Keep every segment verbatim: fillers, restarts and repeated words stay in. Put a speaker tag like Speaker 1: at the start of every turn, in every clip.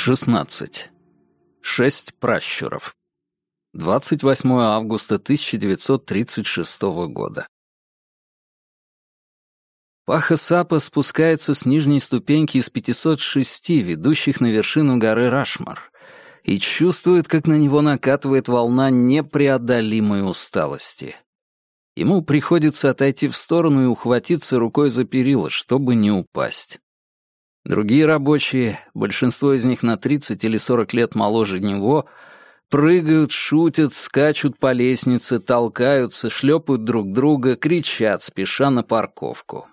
Speaker 1: шестнадцать. Шесть пращуров. двадцать восьмое августа тысяча девятьсот тридцать шестого года. Паха Сапа спускается с нижней ступеньки из пятисот шести, ведущих на вершину горы Рашмар, и чувствует, как на него накатывает волна непреодолимой усталости. Ему приходится отойти в сторону и ухватиться рукой за перила, чтобы не упасть. Другие рабочие, большинство из них на тридцать или сорок лет моложе него, прыгают, шутят, скачут по лестнице, толкаются, шлепают друг друга, кричат, спеша на парковку.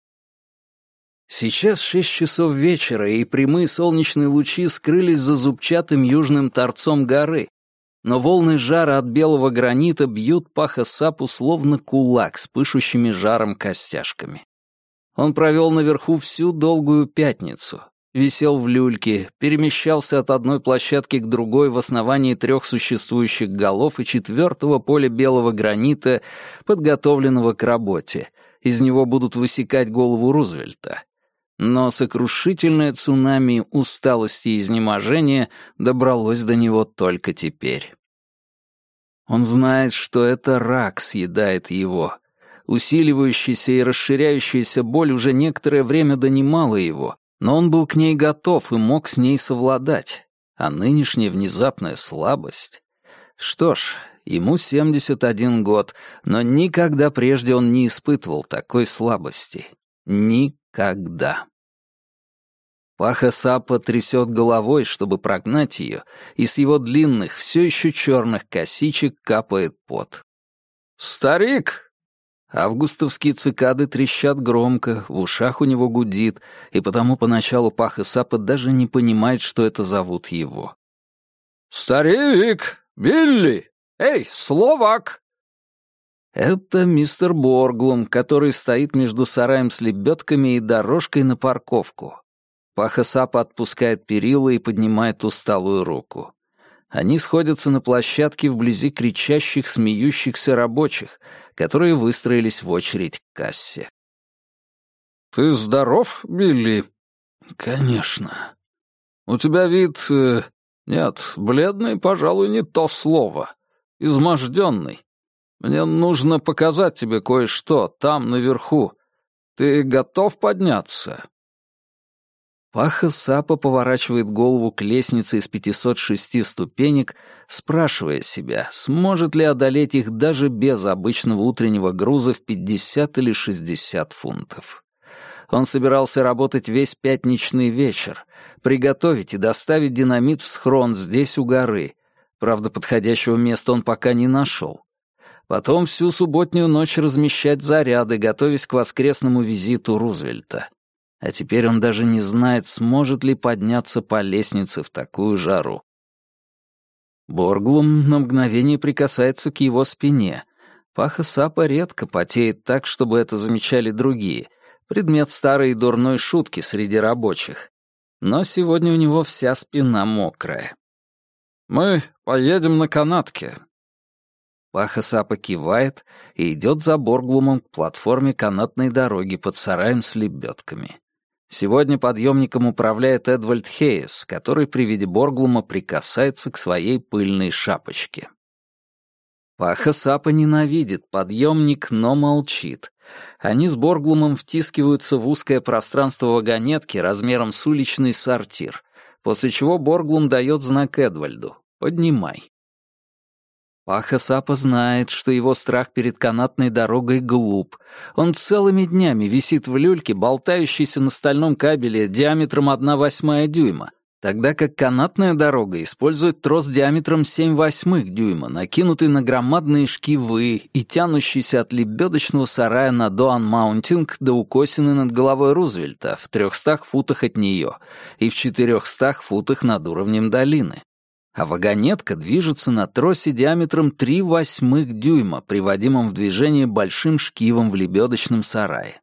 Speaker 1: Сейчас шесть часов вечера, и прямые солнечные лучи скрылись за зубчатым южным торцом горы, но волны жара от белого гранита бьют Паха Сапу словно кулак с пышущими жаром костяшками. Он провел наверху всю долгую пятницу, висел в люльке, перемещался от одной площадки к другой в основании трех существующих голов и четвертого поля белого гранита, подготовленного к работе. Из него будут высекать голову Рузвельта. Но сокрушительное цунами усталости и изнеможения добралось до него только теперь. Он знает, что это рак съедает его. Усиливающаяся и расширяющаяся боль уже некоторое время донимала его, но он был к ней готов и мог с ней совладать. А нынешняя внезапная слабость... Что ж, ему семьдесят один год, но никогда прежде он не испытывал такой слабости. Никогда. Паха Сапа трясет головой, чтобы прогнать ее, и с его длинных, все еще черных косичек капает пот. «Старик!» Августовские цикады трещат громко, в ушах у него гудит, и потому поначалу Паха Сапа даже не понимает, что это зовут его. «Старик! Билли! Эй, Словак!» Это мистер Борглум, который стоит между сараем с лебедками и дорожкой на парковку. Паха Сапа отпускает перила и поднимает усталую руку. Они сходятся на площадке вблизи кричащих, смеющихся рабочих, которые выстроились в очередь к кассе. «Ты здоров, Билли?» «Конечно». «У тебя вид... Э, нет, бледный, пожалуй, не то слово. Изможденный. Мне нужно показать тебе кое-что там, наверху. Ты готов подняться?» Паха Сапа поворачивает голову к лестнице из пятисот шести ступенек, спрашивая себя, сможет ли одолеть их даже без обычного утреннего груза в пятьдесят или шестьдесят фунтов. Он собирался работать весь пятничный вечер, приготовить и доставить динамит в схрон здесь у горы. Правда, подходящего места он пока не нашел. Потом всю субботнюю ночь размещать заряды, готовясь к воскресному визиту Рузвельта. А теперь он даже не знает, сможет ли подняться по лестнице в такую жару. Борглум на мгновение прикасается к его спине. Паха Сапа редко потеет так, чтобы это замечали другие. Предмет старой и дурной шутки среди рабочих. Но сегодня у него вся спина мокрая. «Мы поедем на канатке». Паха Сапа кивает и идет за Борглумом к платформе канатной дороги под сараем с лебедками. Сегодня подъемником управляет Эдвальд Хейс, который при виде Борглума прикасается к своей пыльной шапочке. Паха Сапа ненавидит подъемник, но молчит. Они с Борглумом втискиваются в узкое пространство вагонетки размером с уличный сортир, после чего Борглум дает знак Эдвальду «Поднимай». Паха Сапа знает, что его страх перед канатной дорогой глуп. Он целыми днями висит в люльке, болтающейся на стальном кабеле диаметром одна восьмая дюйма, тогда как канатная дорога использует трос диаметром семь восьмых дюйма, накинутый на громадные шкивы и тянущийся от лебедочного сарая на Доан-Маунтинг до укосины над головой Рузвельта в трехстах футах от нее и в четырехстах футах над уровнем долины. А вагонетка движется на тросе диаметром три восьмых дюйма, приводимом в движение большим шкивом в лебедочном сарае.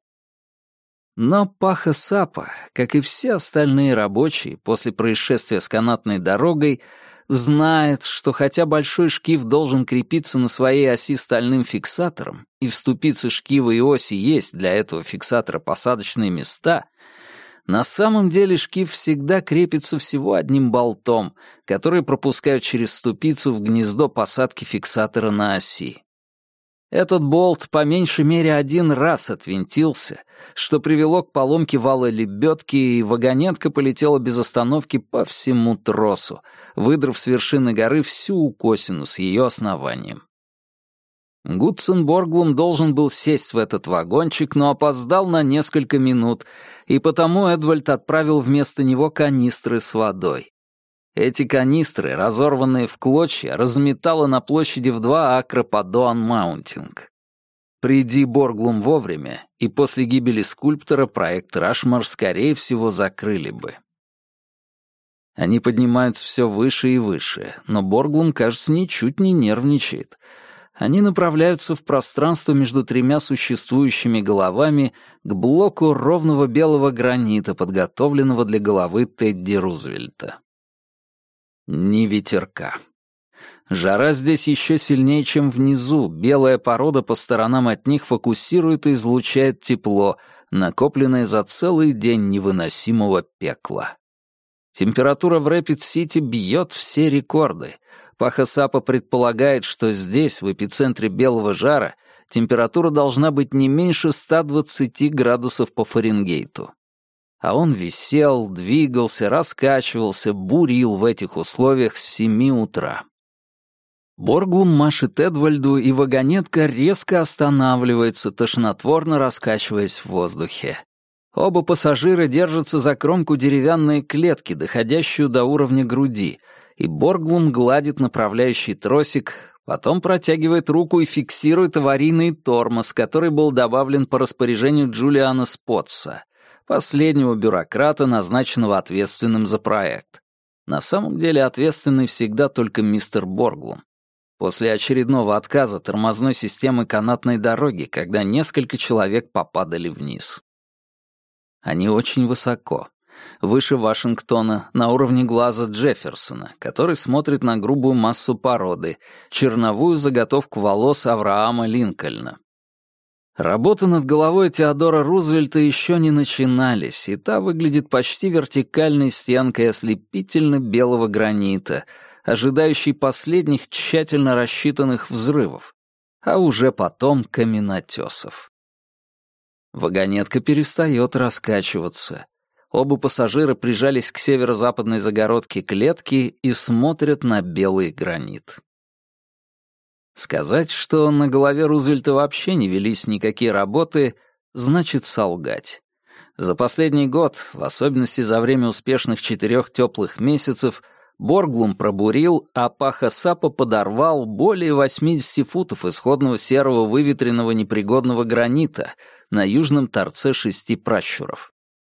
Speaker 1: Но Паха Сапа, как и все остальные рабочие после происшествия с канатной дорогой, знает, что хотя большой шкив должен крепиться на своей оси стальным фиксатором, и в ступице шкива и оси есть для этого фиксатора посадочные места, На самом деле шкив всегда крепится всего одним болтом, который пропускают через ступицу в гнездо посадки фиксатора на оси. Этот болт по меньшей мере один раз отвинтился, что привело к поломке вала лебедки, и вагонетка полетела без остановки по всему тросу, выдрав с вершины горы всю укосину с ее основанием. Гудсон Борглум должен был сесть в этот вагончик, но опоздал на несколько минут, и потому Эдвальд отправил вместо него канистры с водой. Эти канистры, разорванные в клочья, разметало на площади в два акра по Доан-Маунтинг. Приди Борглум вовремя, и после гибели скульптора проект Рашмор, скорее всего, закрыли бы. Они поднимаются все выше и выше, но Борглум, кажется, ничуть не нервничает. Они направляются в пространство между тремя существующими головами к блоку ровного белого гранита, подготовленного для головы Тедди Рузвельта. Ни ветерка. Жара здесь еще сильнее, чем внизу. Белая порода по сторонам от них фокусирует и излучает тепло, накопленное за целый день невыносимого пекла. Температура в Рэпид-Сити бьет все рекорды. Паха Сапа предполагает, что здесь, в эпицентре белого жара, температура должна быть не меньше ста двадцати градусов по Фаренгейту. А он висел, двигался, раскачивался, бурил в этих условиях с семи утра. Борглум машет Эдвальду, и вагонетка резко останавливается, тошнотворно раскачиваясь в воздухе. Оба пассажира держатся за кромку деревянной клетки, доходящую до уровня груди, и Борглум гладит направляющий тросик, потом протягивает руку и фиксирует аварийный тормоз, который был добавлен по распоряжению Джулиана Спотса, последнего бюрократа, назначенного ответственным за проект. На самом деле ответственный всегда только мистер Борглум. После очередного отказа тормозной системы канатной дороги, когда несколько человек попадали вниз. Они очень высоко, выше Вашингтона, на уровне глаза Джефферсона, который смотрит на грубую массу породы, черновую заготовку волос Авраама Линкольна. Работы над головой Теодора Рузвельта еще не начинались, и та выглядит почти вертикальной стенкой ослепительно-белого гранита, ожидающей последних тщательно рассчитанных взрывов, а уже потом каменотесов. Вагонетка перестает раскачиваться. Оба пассажира прижались к северо-западной загородке клетки и смотрят на белый гранит. Сказать, что на голове Рузвельта вообще не велись никакие работы, значит солгать. За последний год, в особенности за время успешных четырех теплых месяцев, Борглум пробурил, а Паха Сапа подорвал более восьмидесяти футов исходного серого выветренного непригодного гранита на южном торце шести пращуров.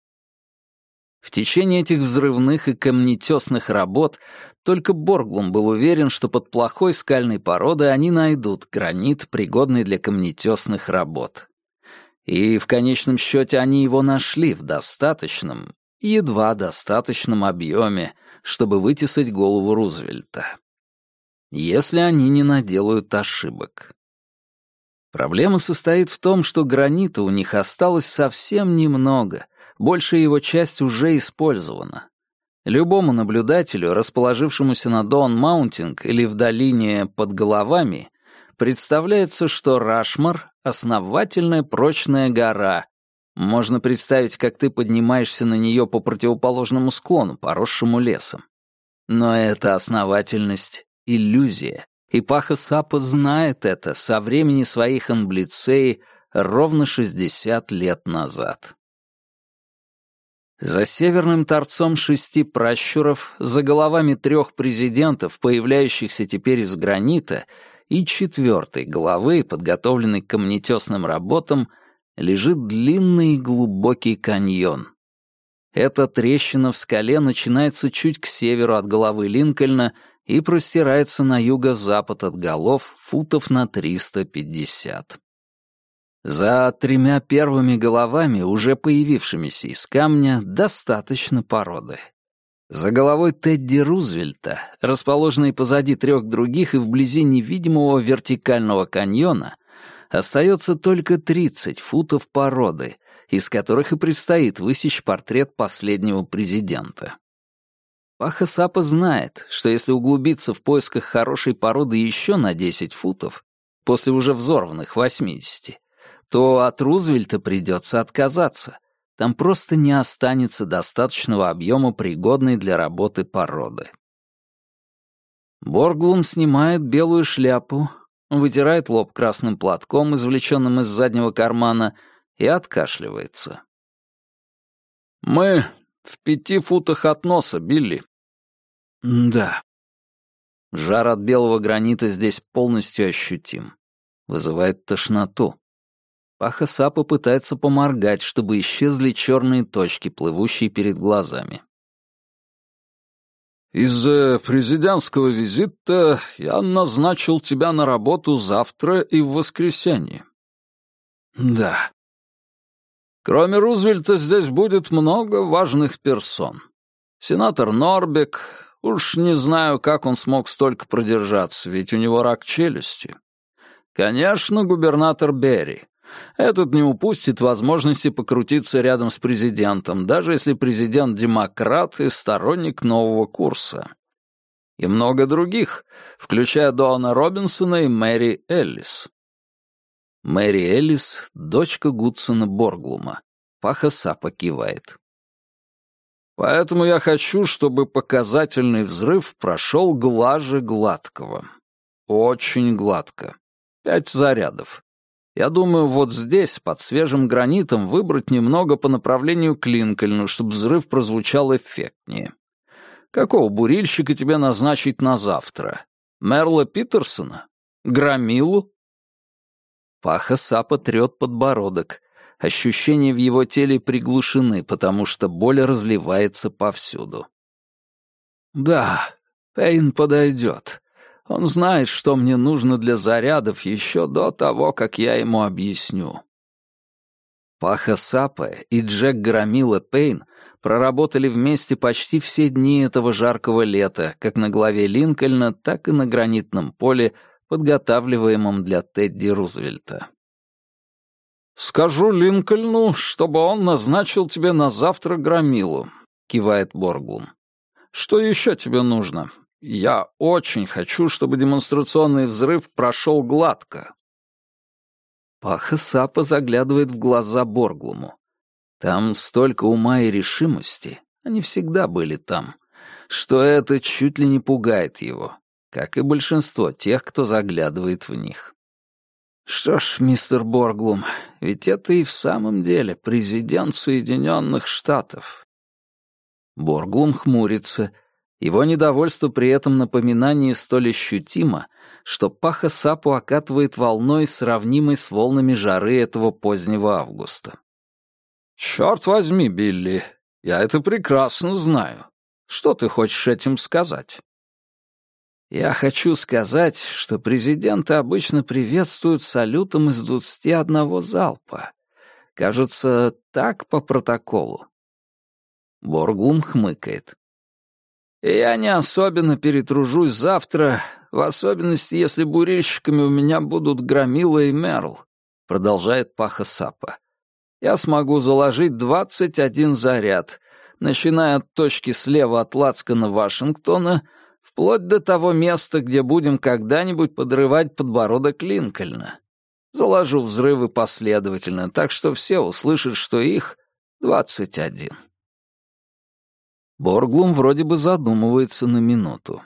Speaker 1: В течение этих взрывных и камнетесных работ только Борглум был уверен, что под плохой скальной породой они найдут гранит, пригодный для камнетесных работ. И в конечном счете они его нашли в достаточном, едва достаточном объеме, чтобы вытесать голову Рузвельта. Если они не наделают ошибок. Проблема состоит в том, что гранита у них осталось совсем немного, большая его часть уже использована. Любому наблюдателю, расположившемуся на Доан-Маунтинг или в долине под головами, представляется, что Рашмор — основательная прочная гора. Можно представить, как ты поднимаешься на нее по противоположному склону, поросшему лесом. Но эта основательность — иллюзия, и Паха Сапа знает это со времени своих амблицей ровно шестьдесят лет назад. За северным торцом шести пращуров, за головами трех президентов, появляющихся теперь из гранита, и четвертой головы, подготовленной к камнетесным работам, лежит длинный и глубокий каньон. Эта трещина в скале начинается чуть к северу от головы Линкольна и простирается на юго-запад от голов футов на триста пятьдесят. За тремя первыми головами, уже появившимися из камня, достаточно породы. За головой Тедди Рузвельта, расположенной позади трех других и вблизи невидимого вертикального каньона, Остается только тридцать футов породы, из которых и предстоит высечь портрет последнего президента. Паха Сапа знает, что если углубиться в поисках хорошей породы еще на десять футов, после уже взорванных восьмидесяти, то от Рузвельта придется отказаться. Там просто не останется достаточного объема пригодной для работы породы. Борглум снимает белую шляпу, вытирает лоб красным платком, извлеченным из заднего кармана, и откашливается. «Мы в пяти футах от носа, Билли». «Да». Жар от белого гранита здесь полностью ощутим. Вызывает тошноту. Паха Сапа пытается поморгать, чтобы исчезли черные точки, плывущие перед глазами. «Из-за президентского визита я назначил тебя на работу завтра и в воскресенье». «Да». «Кроме Рузвельта здесь будет много важных персон. Сенатор Норбек, уж не знаю, как он смог столько продержаться, ведь у него рак челюсти. Конечно, губернатор Берри. Этот не упустит возможности покрутиться рядом с президентом, даже если президент демократ и сторонник нового курса. И много других, включая Доана Робинсона и Мэри Эллис». Мэри Эллис — дочка Гудсона Борглума. Паха Сапа кивает. «Поэтому я хочу, чтобы показательный взрыв прошел глаже гладкого. Очень гладко. Пять зарядов. Я думаю, вот здесь, под свежим гранитом, выбрать немного по направлению к Линкольну, чтобы взрыв прозвучал эффектнее. Какого бурильщика тебе назначить на завтра? Мерла Питерсона? Громилу?» Паха Сапа трет подбородок. Ощущения в его теле приглушены, потому что боль разливается повсюду. «Да, Пейн подойдет. Он знает, что мне нужно для зарядов еще до того, как я ему объясню». Паха Сапа и Джек Громила Пейн проработали вместе почти все дни этого жаркого лета, как на главе Линкольна, так и на гранитном поле, подготавливаемом для Тедди Рузвельта. «Скажу Линкольну, чтобы он назначил тебе на завтра Громилу», — кивает Борглум. «Что еще тебе нужно? Я очень хочу, чтобы демонстрационный взрыв прошел гладко». Паха Сапа заглядывает в глаза Борглуму. Там столько ума и решимости, они всегда были там, что это чуть ли не пугает его, как и большинство тех, кто заглядывает в них. «Что ж, мистер Борглум, ведь это и в самом деле президент Соединенных Штатов». Борглум хмурится. Его недовольство при этом напоминании столь ощутимо, что Паха Сапу окатывает волной, сравнимой с волнами жары этого позднего августа. «Черт возьми, Билли, я это прекрасно знаю. Что ты хочешь этим сказать?» «Я хочу сказать, что президенты обычно приветствуют салютом из двадцати одного залпа. Кажется, так по протоколу». Борглум хмыкает. «Я не особенно перетружусь завтра, в особенности, если бурильщиками у меня будут Громила и Мерл», — продолжает Паха Сапа. «Я смогу заложить двадцать один заряд, начиная от точки слева от лацкана Вашингтона, вплоть до того места, где будем когда-нибудь подрывать подбородок Линкольна. Заложу взрывы последовательно, так что все услышат, что их двадцать один». Борглум вроде бы задумывается на минуту.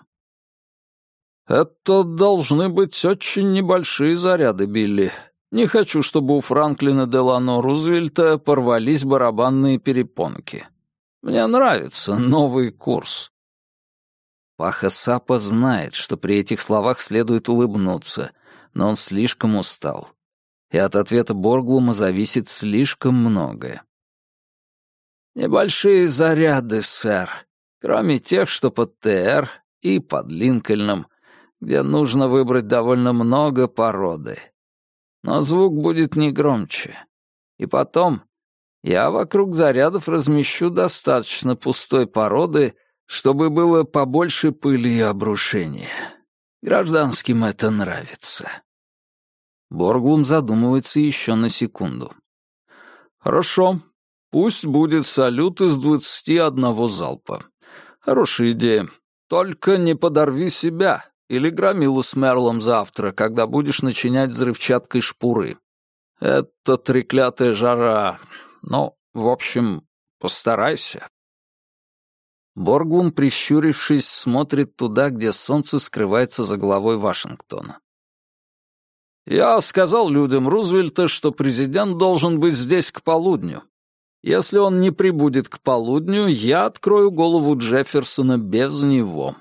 Speaker 1: «Это должны быть очень небольшие заряды, Билли. Не хочу, чтобы у Франклина Делано Рузвельта порвались барабанные перепонки. Мне нравится новый курс». Паха Сапа знает, что при этих словах следует улыбнуться, но он слишком устал. И от ответа Борглума зависит слишком многое. «Небольшие заряды, сэр, кроме тех, что под ТР и под Линкольном, где нужно выбрать довольно много породы. Но звук будет не громче. И потом, я вокруг зарядов размещу достаточно пустой породы, чтобы было побольше пыли и обрушения. Гражданским это нравится». Борглум задумывается еще на секунду. «Хорошо. Пусть будет салют из двадцати одного залпа. Хорошая идея. Только не подорви себя или громилу с Мерлом завтра, когда будешь начинять взрывчаткой шпуры. Это треклятая жара. Ну, в общем, постарайся». Борглум, прищурившись, смотрит туда, где солнце скрывается за головой Вашингтона. «Я сказал людям Рузвельта, что президент должен быть здесь к полудню. Если он не прибудет к полудню, я открою голову Джефферсона без него».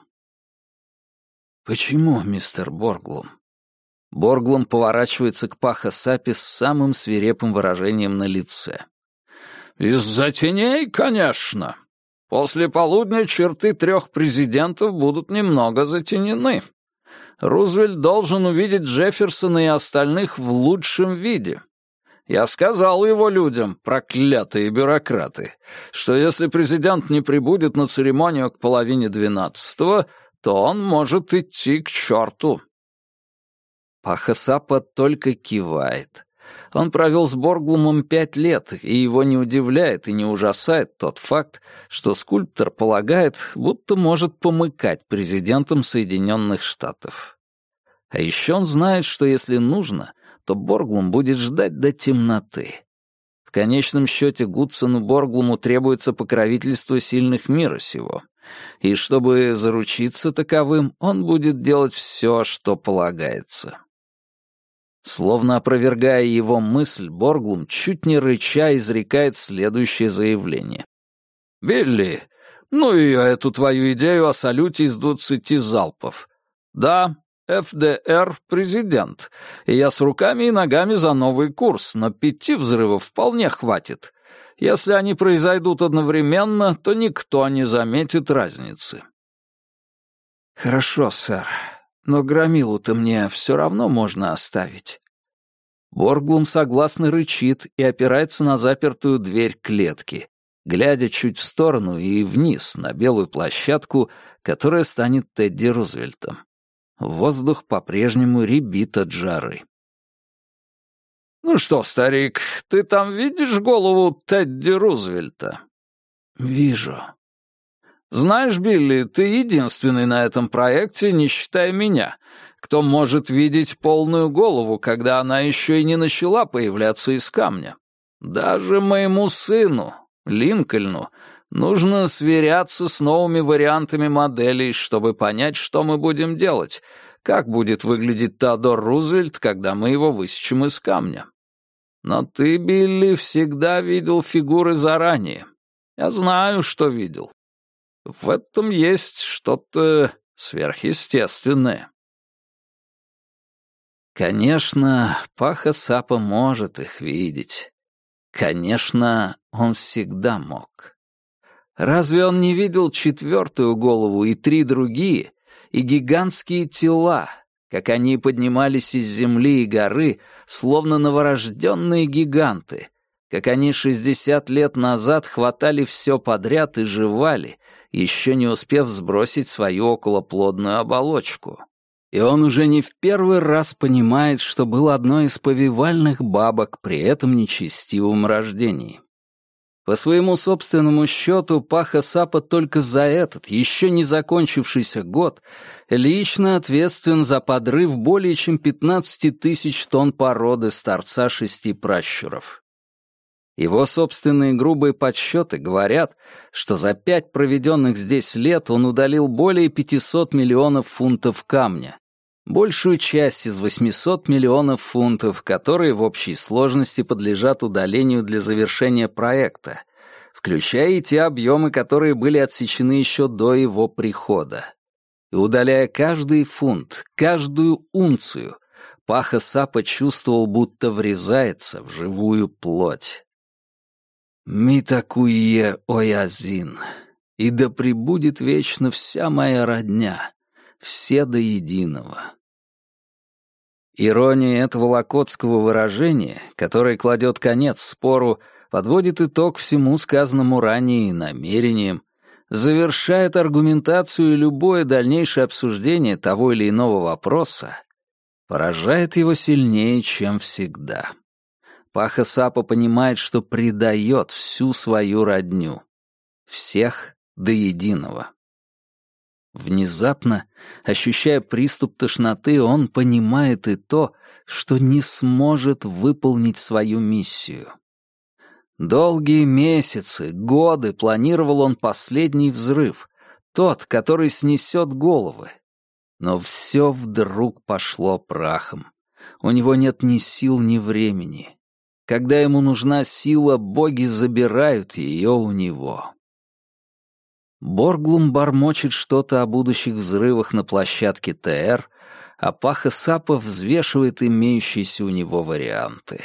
Speaker 1: «Почему, мистер Борглум?» Борглум поворачивается к Паха Сапи с самым свирепым выражением на лице. «Из-за теней, конечно. После полудня черты трех президентов будут немного затенены. Рузвельт должен увидеть Джефферсона и остальных в лучшем виде. Я сказал его людям, проклятые бюрократы, что если президент не прибудет на церемонию к половине двенадцатого, то он может идти к черту». Паха Сапа только кивает. Он провел с Борглумом пять лет, и его не удивляет и не ужасает тот факт, что скульптор полагает, будто может помыкать президентом Соединенных Штатов. А еще он знает, что если нужно, то Борглум будет ждать до темноты. В конечном счете Гудсону Борглуму требуется покровительство сильных мира сего, и чтобы заручиться таковым, он будет делать все, что полагается. Словно опровергая его мысль, Борглум, чуть не рыча, изрекает следующее заявление. «Билли, ну и эту твою идею о салюте из двадцати залпов. Да, эф дэ эр — президент, и я с руками и ногами за новый курс, но пяти взрывов вполне хватит. Если они произойдут одновременно, то никто не заметит разницы». «Хорошо, сэр. Но громилу-то мне все равно можно оставить». Борглум согласно рычит и опирается на запертую дверь клетки, глядя чуть в сторону и вниз на белую площадку, которая станет Тедди Рузвельтом. Воздух по-прежнему рябит от жары. «Ну что, старик, ты там видишь голову Тедди Рузвельта?» «Вижу». «Знаешь, Билли, ты единственный на этом проекте, не считая меня, кто может видеть полную голову, когда она еще и не начала появляться из камня. Даже моему сыну, Линкольну, нужно сверяться с новыми вариантами моделей, чтобы понять, что мы будем делать, как будет выглядеть Теодор Рузвельт, когда мы его высечем из камня. Но ты, Билли, всегда видел фигуры заранее. Я знаю, что видел. В этом есть что-то сверхъестественное». Конечно, Паха Сапа может их видеть. Конечно, он всегда мог. Разве он не видел четвертую голову и три другие, и гигантские тела, как они поднимались из земли и горы, словно новорожденные гиганты, как они шестьдесят лет назад хватали все подряд и жевали, еще не успев сбросить свою околоплодную оболочку. И он уже не в первый раз понимает, что был одной из повивальных бабок при этом нечестивом рождении. По своему собственному счету, Паха Сапа только за этот, еще не закончившийся год, лично ответственен за подрыв более чем пятнадцати тысяч тонн породы с торца шести пращуров. Его собственные грубые подсчеты говорят, что за пять проведенных здесь лет он удалил более пятисот миллионов фунтов камня, большую часть из восьмисот миллионов фунтов, которые в общей сложности подлежат удалению для завершения проекта, включая и те объемы, которые были отсечены еще до его прихода. И удаляя каждый фунт, каждую унцию, Паха Сапа чувствовал, будто врезается в живую плоть. «Митакуе оязин, и да пребудет вечно вся моя родня, все до единого». Ирония этого локотского выражения, которое кладет конец спору, подводит итог всему сказанному ранее и намерениям, завершает аргументацию и любое дальнейшее обсуждение того или иного вопроса поражает его сильнее, чем всегда. Паха Сапа понимает, что предает всю свою родню. Всех до единого. Внезапно, ощущая приступ тошноты, он понимает и то, что не сможет выполнить свою миссию. Долгие месяцы, годы планировал он последний взрыв, тот, который снесет головы. Но все вдруг пошло прахом. У него нет ни сил, ни времени. Когда ему нужна сила, боги забирают ее у него. Борглум бормочет что-то о будущих взрывах на площадке ТР, а Паха Сапа взвешивает имеющиеся у него варианты.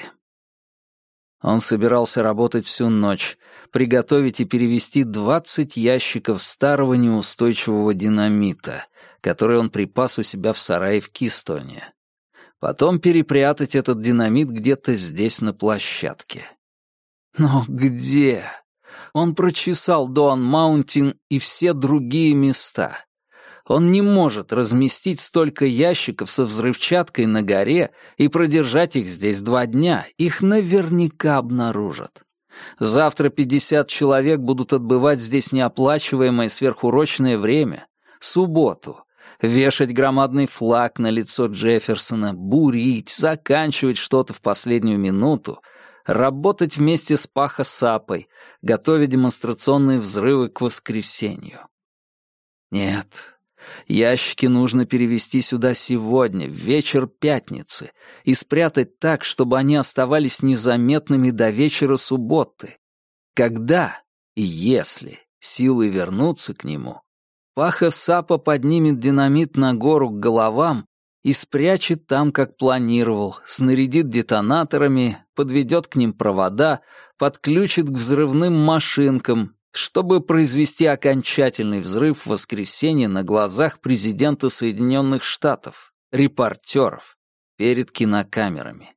Speaker 1: Он собирался работать всю ночь, приготовить и перевести двадцать ящиков старого неустойчивого динамита, который он припас у себя в сарае в Кистоне. Потом перепрятать этот динамит где-то здесь на площадке. Но где? Он прочесал Дуан-Маунтин и все другие места. Он не может разместить столько ящиков со взрывчаткой на горе и продержать их здесь два дня. Их наверняка обнаружат. Завтра пятьдесят человек будут отбывать здесь неоплачиваемое сверхурочное время. Субботу. Вешать громадный флаг на лицо Джефферсона, бурить, заканчивать что-то в последнюю минуту, работать вместе с Паха Сапой, готовя демонстрационные взрывы к воскресенью. Нет. Ящики нужно перевести сюда сегодня, в вечер пятницы, и спрятать так, чтобы они оставались незаметными до вечера субботы. Когда и если силы вернутся к нему, Паха Сапа поднимет динамит на гору к головам и спрячет там, как планировал, снарядит детонаторами, подведет к ним провода, подключит к взрывным машинкам, чтобы произвести окончательный взрыв в воскресенье на глазах президента Соединенных Штатов, репортеров, перед кинокамерами.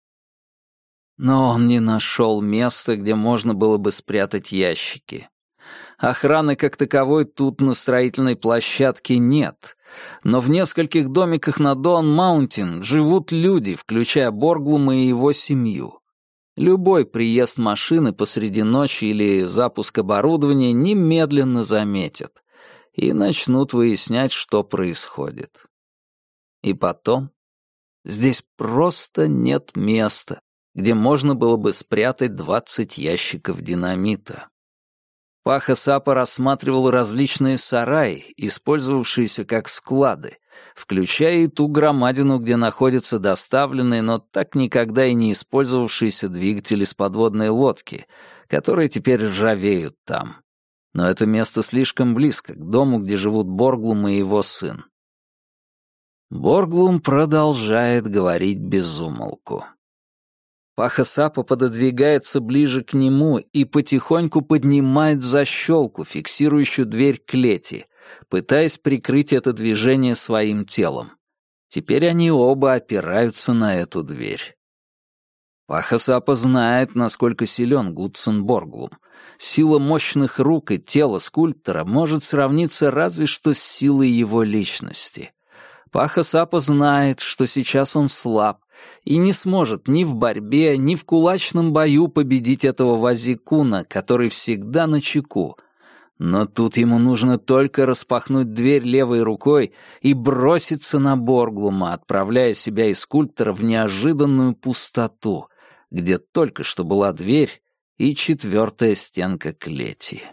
Speaker 1: Но он не нашел места, где можно было бы спрятать ящики. Охраны как таковой тут на строительной площадке нет, но в нескольких домиках на Дуан-Маунтин живут люди, включая Борглума и его семью. Любой приезд машины посреди ночи или запуск оборудования немедленно заметят и начнут выяснять, что происходит. И потом, здесь просто нет места, где можно было бы спрятать двадцать ящиков динамита. Паха Сапа рассматривал различные сараи, использовавшиеся как склады, включая и ту громадину, где находятся доставленные, но так никогда и не использовавшиеся двигатели с подводной лодки, которые теперь ржавеют там. Но это место слишком близко к дому, где живут Борглум и его сын. Борглум продолжает говорить без умолку. Паха Сапа пододвигается ближе к нему и потихоньку поднимает защелку, фиксирующую дверь клети, пытаясь прикрыть это движение своим телом. Теперь они оба опираются на эту дверь. Паха Сапа знает, насколько силен Гудсон Борглум. Сила мощных рук и тела скульптора может сравниться разве что с силой его личности. Паха Сапа знает, что сейчас он слаб, и не сможет ни в борьбе, ни в кулачном бою победить этого вазикуна, который всегда начеку. Но тут ему нужно только распахнуть дверь левой рукой и броситься на Борглума, отправляя себя и скульптора в неожиданную пустоту, где только что была дверь и четвертая стенка клети.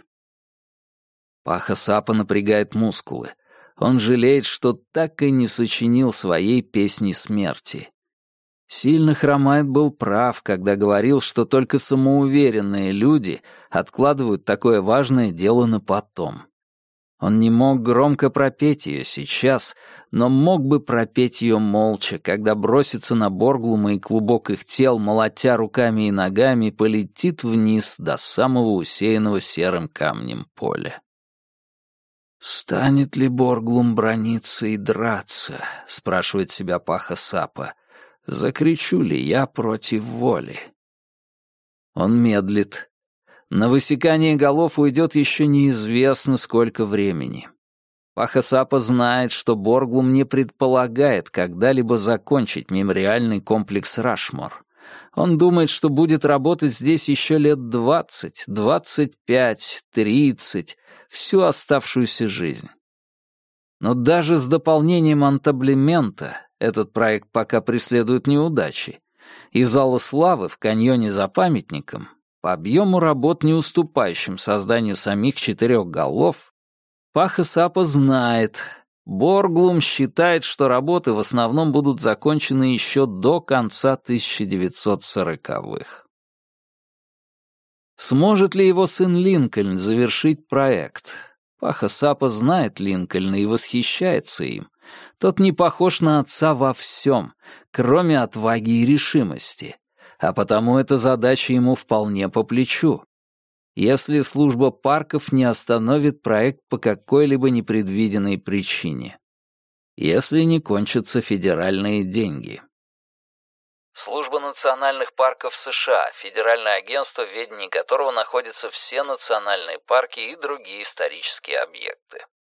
Speaker 1: Паха Сапа напрягает мускулы. Он жалеет, что так и не сочинил своей песни смерти. Сильно Хромайт был прав, когда говорил, что только самоуверенные люди откладывают такое важное дело на потом. Он не мог громко пропеть ее сейчас, но мог бы пропеть ее молча, когда бросится на Борглума и клубок их тел, молотя руками и ногами, полетит вниз до самого усеянного серым камнем поля. «Станет ли Борглум браниться и драться?» — спрашивает себя Паха Сапа. «Закричу ли я против воли?» Он медлит. На высекание голов уйдет еще неизвестно сколько времени. Паха Сапа знает, что Борглум не предполагает когда-либо закончить мемориальный комплекс Рашмор. Он думает, что будет работать здесь еще лет двадцать, двадцать пять, тридцать, всю оставшуюся жизнь. Но даже с дополнением антаблемента этот проект пока преследует неудачи, и зала славы в каньоне за памятником, по объему работ, не уступающим созданию самих четырех голов, Паха Сапа знает, Борглум считает, что работы в основном будут закончены еще до конца тысяча девятьсот сороковых. Сможет ли его сын Линкольн завершить проект? Паха Сапа знает Линкольна и восхищается им. Тот не похож на отца во всем, кроме отваги и решимости, а потому эта задача ему вполне по плечу. Если служба парков не остановит проект по какой-либо непредвиденной причине. Если не кончатся федеральные деньги. Служба национальных парков США, федеральное агентство, в ведении которого находятся все национальные парки и другие исторические объекты.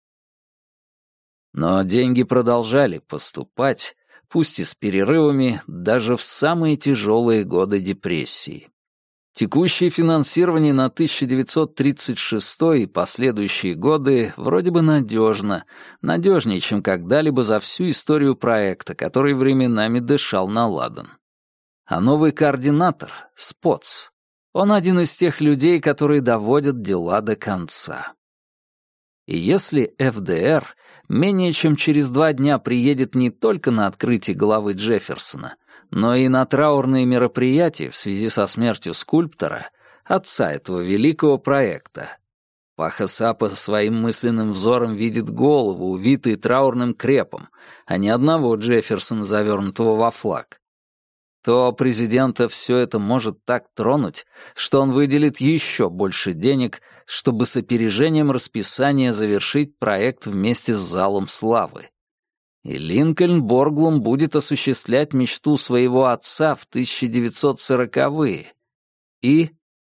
Speaker 1: Но деньги продолжали поступать, пусть и с перерывами, даже в самые тяжелые годы депрессии. Текущее финансирование на тысяча девятьсот тридцать шестой и последующие годы вроде бы надежно, надежнее, чем когда-либо за всю историю проекта, который временами дышал на ладан. А новый координатор, Спотс, он один из тех людей, которые доводят дела до конца. И если эф дэ эр менее чем через два дня приедет не только на открытие головы Джефферсона, но и на траурные мероприятия в связи со смертью скульптора, отца этого великого проекта, Паха Сапа своим мысленным взором видит голову, увитую траурным крепом, а не одного Джефферсона, завернутого во флаг, то президента все это может так тронуть, что он выделит еще больше денег, чтобы с опережением расписания завершить проект вместе с Залом славы. И Линкольн Борглум будет осуществлять мечту своего отца в тысяча девятьсот сороковые. И...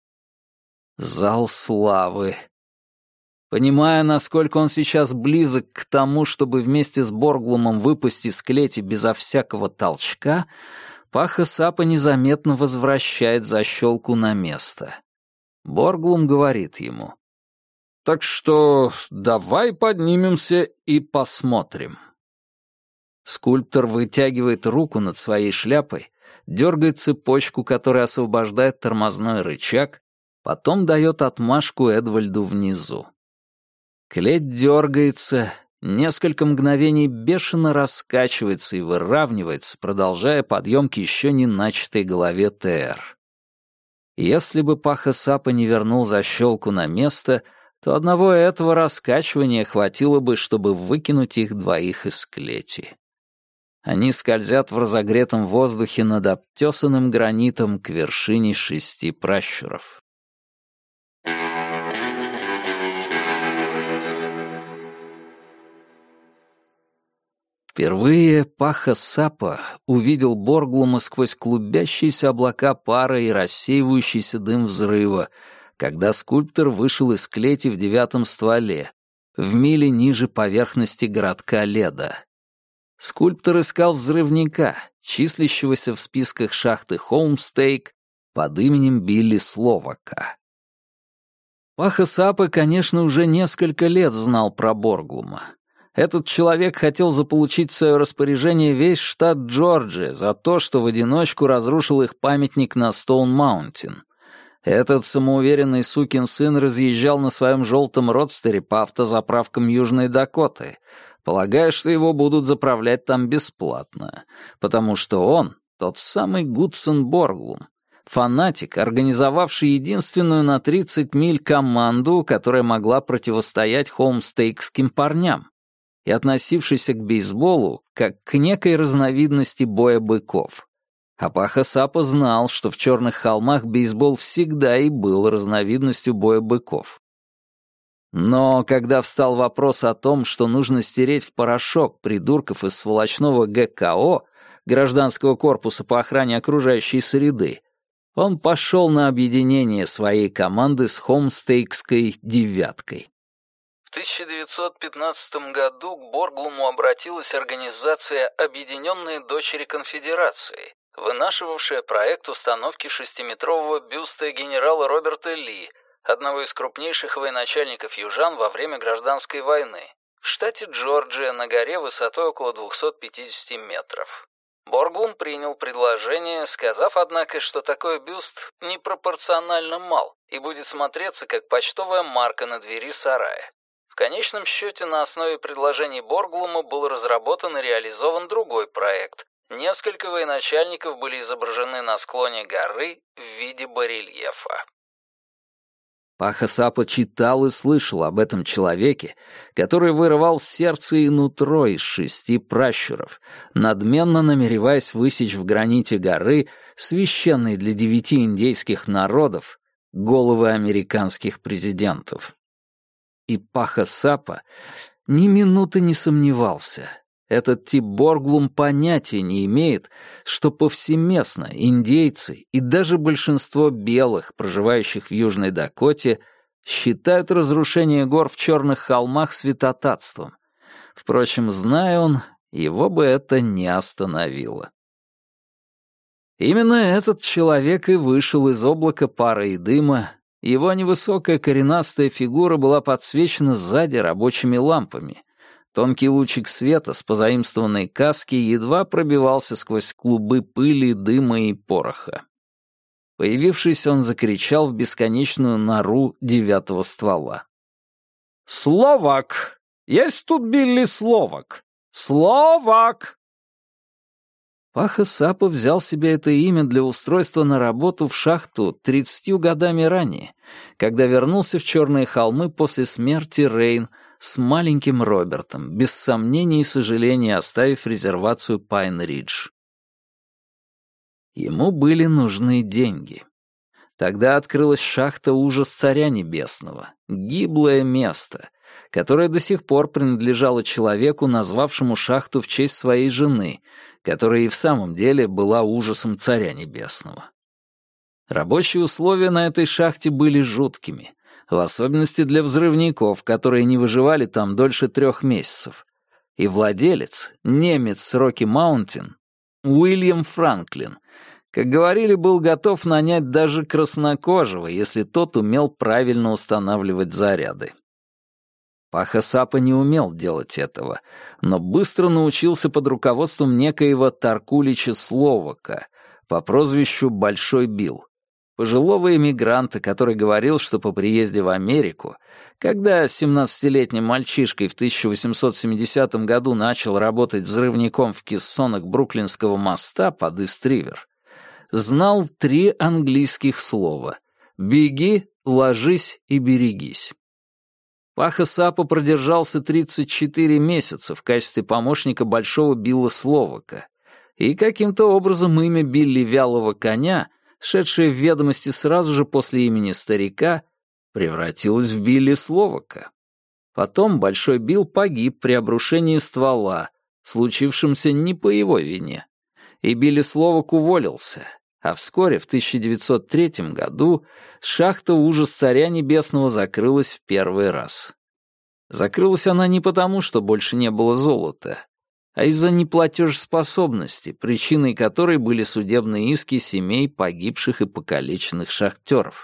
Speaker 1: Зал славы. Понимая, насколько он сейчас близок к тому, чтобы вместе с Борглумом выпасть из клети безо всякого толчка, Паха Сапа незаметно возвращает защелку на место. Борглум говорит ему: «Так что давай поднимемся и посмотрим». Скульптор вытягивает руку над своей шляпой, дергает цепочку, которая освобождает тормозной рычаг, потом дает отмашку Эдвальду внизу. Клеть дергается, несколько мгновений бешено раскачивается и выравнивается, продолжая подъем к еще не начатой голове тэ эр. Если бы Паха Сапа не вернул защелку на место, то одного этого раскачивания хватило бы, чтобы выкинуть их двоих из клети. Они скользят в разогретом воздухе над обтесанным гранитом к вершине шести пращуров. Впервые Паха Сапа увидел Борглума сквозь клубящиеся облака пара и рассеивающийся дым взрыва, когда скульптор вышел из клети в девятом стволе, в миле ниже поверхности городка Леда. Скульптор искал взрывника, числящегося в списках шахты Хоумстейк под именем Билли Словака. Паха Сапа, конечно, уже несколько лет знал про Борглума. Этот человек хотел заполучить в свое распоряжение весь штат Джорджия за то, что в одиночку разрушил их памятник на Стоун-Маунтин. Этот самоуверенный сукин сын разъезжал на своем желтом родстере по автозаправкам Южной Дакоты, полагая, что его будут заправлять там бесплатно, потому что он — тот самый Гудсон Борглум, фанатик, организовавший единственную на тридцать миль команду, которая могла противостоять холмстейкским парням, и относившийся к бейсболу как к некой разновидности боя быков. А Паха Сапа знал, что в Черных холмах бейсбол всегда и был разновидностью боя быков. Но когда встал вопрос о том, что нужно стереть в порошок придурков из сволочного гэ ка о, Гражданского корпуса по охране окружающей среды, он пошел на объединение своей команды с холмстейкской «девяткой». В тысяча девятьсот пятнадцатом году к Борглуму обратилась организация «Объединенные дочери Конфедерации», вынашивавшая проект установки шестиметрового бюста генерала Роберта Ли, одного из крупнейших военачальников южан во время гражданской войны, в штате Джорджия на горе высотой около двухсот пятидесяти метров. Борглум принял предложение, сказав, однако, что такой бюст непропорционально мал и будет смотреться как почтовая марка на двери сарая. В конечном счете, на основе предложений Борглума был разработан и реализован другой проект. Несколько военачальников были изображены на склоне горы в виде барельефа. Паха Сапа читал и слышал об этом человеке, который вырывал сердце и нутро из шести пращуров, надменно намереваясь высечь в граните горы, священной для девяти индейских народов, головы американских президентов. И Паха Сапа ни минуты не сомневался. Этот тип Борглум понятия не имеет, что повсеместно индейцы и даже большинство белых, проживающих в Южной Дакоте, считают разрушение гор в Черных холмах святотатством. Впрочем, зная он, его бы это не остановило. Именно этот человек и вышел из облака пара и дыма. Его невысокая коренастая фигура была подсвечена сзади рабочими лампами. Тонкий лучик света с позаимствованной каски едва пробивался сквозь клубы пыли, дыма и пороха. Появившись, он закричал в бесконечную нору девятого ствола. «Словак! Есть тут Билли Словак! Словак!» Паха Сапа взял себе это имя для устройства на работу в шахту тридцатью годами ранее, когда вернулся в Черные холмы после смерти Рейн с маленьким Робертом, без сомнений и сожаления оставив резервацию Пайн-Ридж. Ему были нужны деньги. Тогда открылась шахта «Ужас Царя Небесного», гиблое место, которое до сих пор принадлежало человеку, назвавшему шахту в честь своей жены, которая и в самом деле была ужасом Царя Небесного. Рабочие условия на этой шахте были жуткими, в особенности для взрывников, которые не выживали там дольше трех месяцев. И владелец, немец с Роки Маунтин, Уильям Франклин, как говорили, был готов нанять даже краснокожего, если тот умел правильно устанавливать заряды. Паха Сапа не умел делать этого, но быстро научился под руководством некоего Таркулича Словака по прозвищу Большой Билл, пожилого эмигранта, который говорил, что по приезде в Америку, когда семнадцатилетним мальчишкой в тысяча восемьсот семидесятом году начал работать взрывником в кессонах Бруклинского моста под Ист-Ривер, знал три английских слова «беги», «ложись» и «берегись». Паха Сапа продержался тридцать четыре месяца в качестве помощника Большого Билла Словака, и каким-то образом имя Билли Вялого Коня, шедшее в ведомости сразу же после имени старика, превратилось в Билли Словака. Потом Большой Билл погиб при обрушении ствола, случившемся не по его вине, и Билли Словак уволился, а вскоре, в тысяча девятьсот третьем году, шахта «Ужас Царя Небесного» закрылась в первый раз. Закрылась она не потому, что больше не было золота, а из-за неплатежеспособности, причиной которой были судебные иски семей погибших и покалеченных шахтеров.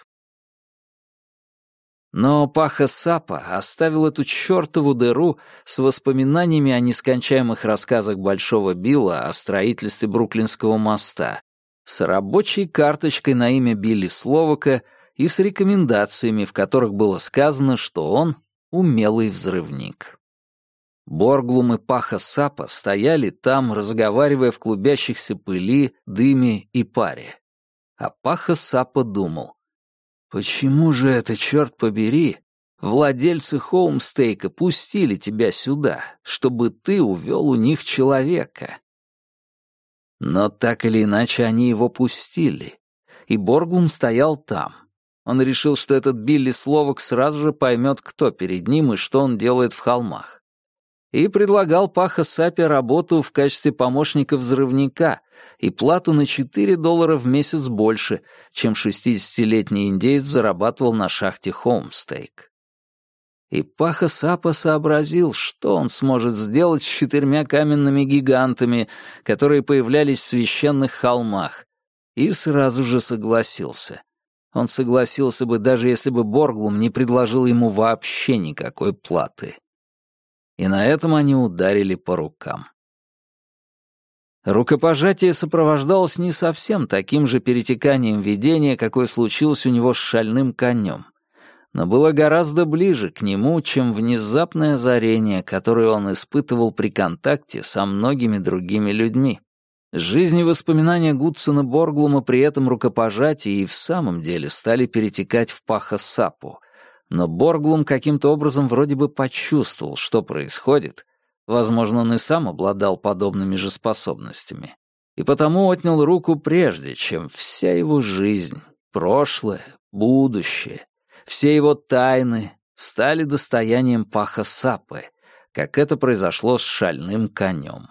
Speaker 1: Но Паха Сапа оставил эту чертову дыру с воспоминаниями о нескончаемых рассказах Большого Билла о строительстве Бруклинского моста, с рабочей карточкой на имя Билли Словака и с рекомендациями, в которых было сказано, что он умелый взрывник. Борглум и Паха Сапа стояли там, разговаривая в клубящихся пыли, дыме и паре. А Паха Сапа думал, почему же это, черт побери, владельцы Хоумстейка пустили тебя сюда, чтобы ты увел у них человека? Но так или иначе они его пустили, и Борглум стоял там. Он решил, что этот Билли Словак сразу же поймет, кто перед ним и что он делает в холмах. И предлагал Паха Сапе работу в качестве помощника взрывника и плату на четыре доллара в месяц больше, чем шестидесятилетний индеец зарабатывал на шахте Хоумстейк. И Паха Сапа сообразил, что он сможет сделать с четырьмя каменными гигантами, которые появлялись в священных холмах, и сразу же согласился. Он согласился бы, даже если бы Борглум не предложил ему вообще никакой платы. И на этом они ударили по рукам. Рукопожатие сопровождалось не совсем таким же перетеканием видения, какое случилось у него с шальным конем, но было гораздо ближе к нему, чем внезапное озарение, которое он испытывал при контакте со многими другими людьми. Жизнь и воспоминания Гудсона Борглума при этом рукопожатии и в самом деле стали перетекать в Паха Сапу, но Борглум каким-то образом вроде бы почувствовал, что происходит. Возможно, он и сам обладал подобными же способностями. И потому отнял руку прежде, чем вся его жизнь, прошлое, будущее, все его тайны стали достоянием Паха Сапы, как это произошло с шальным конем.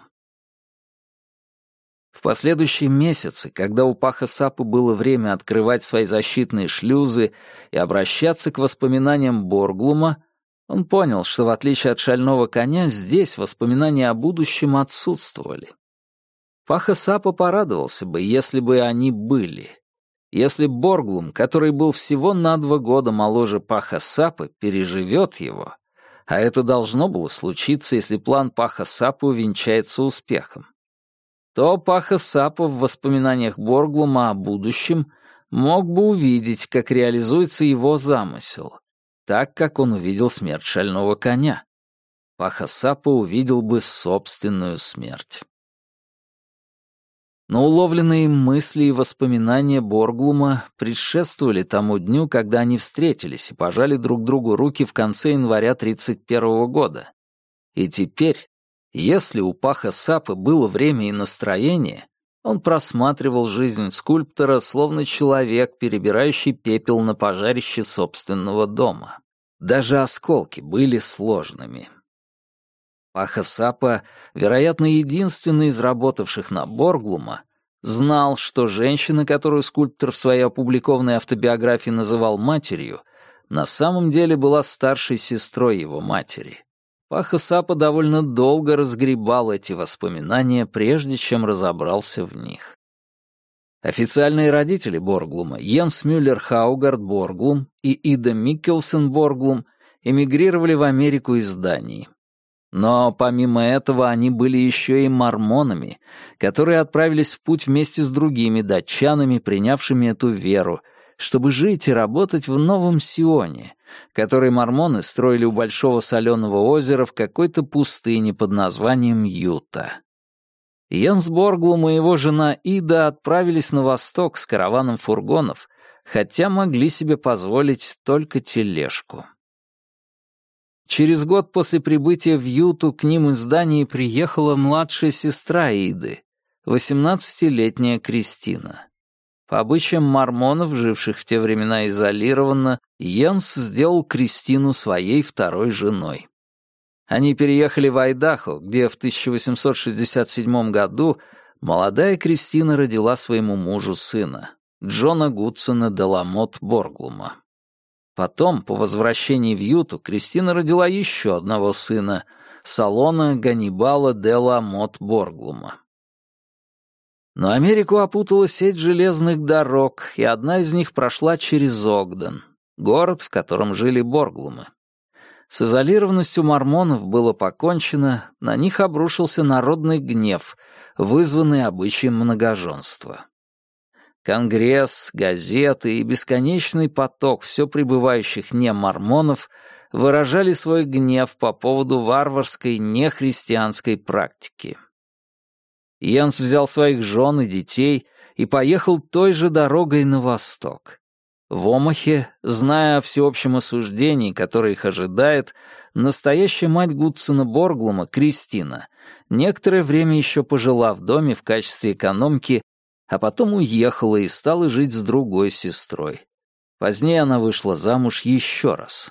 Speaker 1: В последующие месяцы, когда у Паха Сапы было время открывать свои защитные шлюзы и обращаться к воспоминаниям Борглума, он понял, что в отличие от шального коня, здесь воспоминания о будущем отсутствовали. Паха Сапа порадовался бы, если бы они были. Если Борглум, который был всего на два года моложе Паха Сапы, переживет его, а это должно было случиться, если план Паха Сапы увенчается успехом, то Паха Сапа в воспоминаниях Борглума о будущем мог бы увидеть, как реализуется его замысел, так, как он увидел смерть шального коня. Паха Сапа увидел бы собственную смерть. Но уловленные им мысли и воспоминания Борглума предшествовали тому дню, когда они встретились и пожали друг другу руки в конце января тридцать первого года. И теперь, если у Паха Сапы было время и настроение, он просматривал жизнь скульптора, словно человек, перебирающий пепел на пожарище собственного дома. Даже осколки были сложными. Паха Сапа, вероятно, единственный из работавших на Борглума, знал, что женщина, которую скульптор в своей опубликованной автобиографии называл матерью, на самом деле была старшей сестрой его матери. Паха Сапа довольно долго разгребал эти воспоминания, прежде чем разобрался в них. Официальные родители Борглума, Йенс Мюллер Хаугард Борглум и Ида Миккелсен Борглум, эмигрировали в Америку из Дании. Но помимо этого они были еще и мормонами, которые отправились в путь вместе с другими датчанами, принявшими эту веру, чтобы жить и работать в Новом Сионе, который мормоны строили у Большого Соленого озера в какой-то пустыне под названием Юта. Йенс Борглум и его жена Ида отправились на восток с караваном фургонов, хотя могли себе позволить только тележку. Через год после прибытия в Юту к ним из Дании приехала младшая сестра Иды, восемнадцатилетняя Кристина. По обычаям мормонов, живших в те времена изолированно, Йенс сделал Кристину своей второй женой. Они переехали в Айдахо, где в тысяча восемьсот шестьдесят седьмом году молодая Кристина родила своему мужу сына, Джона Гудсона де Ламот Борглума. Потом, по возвращении в Юту, Кристина родила еще одного сына, Салона Ганнибала де Ламот Борглума. Но Америку опутала сеть железных дорог, и одна из них прошла через Огден, город, в котором жили Борглумы. С изолированностью мормонов было покончено, на них обрушился народный гнев, вызванный обычаем многоженства. Конгресс, газеты и бесконечный поток все прибывающих немормонов выражали свой гнев по поводу варварской нехристианской практики. Йенс взял своих жен и детей и поехал той же дорогой на восток. В Омахе, зная о всеобщем осуждении, которое их ожидает, настоящая мать Гудсона Борглума, Кристина, некоторое время еще пожила в доме в качестве экономки, а потом уехала и стала жить с другой сестрой. Позднее она вышла замуж еще раз.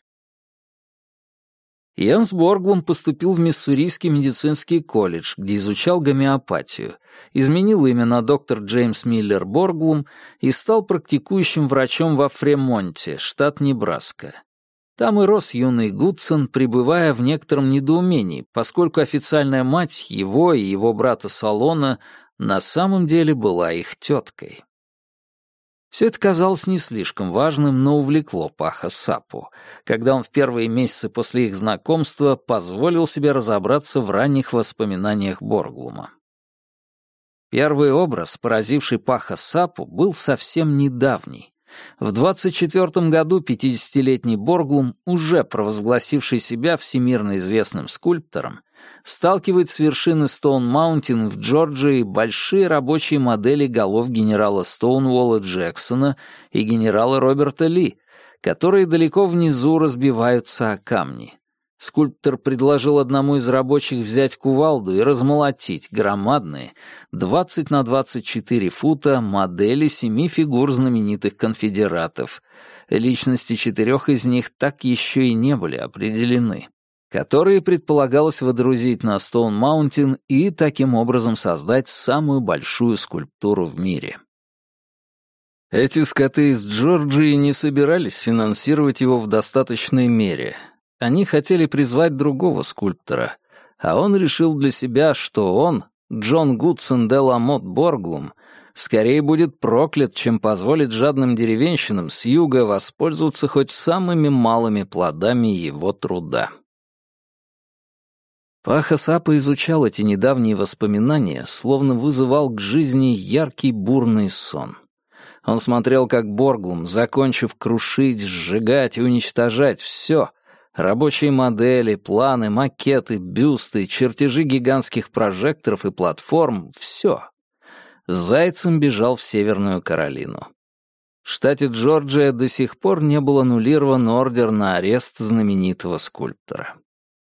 Speaker 1: Йенс Борглум поступил в Миссурийский медицинский колледж, где изучал гомеопатию, изменил имя на доктор Джеймс Миллер Борглум и стал практикующим врачом во Фремонте, штат Небраска. Там и рос юный Гудсон, пребывая в некотором недоумении, поскольку официальная мать его и его брата Салона на самом деле была их теткой. Все это казалось не слишком важным, но увлекло Паха Сапу, когда он в первые месяцы после их знакомства позволил себе разобраться в ранних воспоминаниях Борглума. Первый образ, поразивший Паха Сапу, был совсем недавний. В двадцать четвёртом году пятидесятилетний Борглум, уже провозгласивший себя всемирно известным скульптором, сталкивает с вершины Стоун-Маунтин в Джорджии большие рабочие модели голов генерала Стоунуолла Джексона и генерала Роберта Ли, которые далеко внизу разбиваются о камни. Скульптор предложил одному из рабочих взять кувалду и размолотить громадные двадцать на двадцать четыре фута модели семи фигур знаменитых конфедератов. Личности четырех из них так еще и не были определены, которые предполагалось водрузить на Стоун-Маунтин и таким образом создать самую большую скульптуру в мире. Эти скоты из Джорджии не собирались финансировать его в достаточной мере. Они хотели призвать другого скульптора, а он решил для себя, что он, Джон Гудсон де Ламот Борглум, скорее будет проклят, чем позволит жадным деревенщинам с юга воспользоваться хоть самыми малыми плодами его труда. Паха Сапа изучал эти недавние воспоминания, словно вызывал к жизни яркий бурный сон. Он смотрел, как Борглум, закончив крушить, сжигать и уничтожать все — рабочие модели, планы, макеты, бюсты, чертежи гигантских прожекторов и платформ — все. Зайцем бежал в Северную Каролину. В штате Джорджия до сих пор не был аннулирован ордер на арест знаменитого скульптора.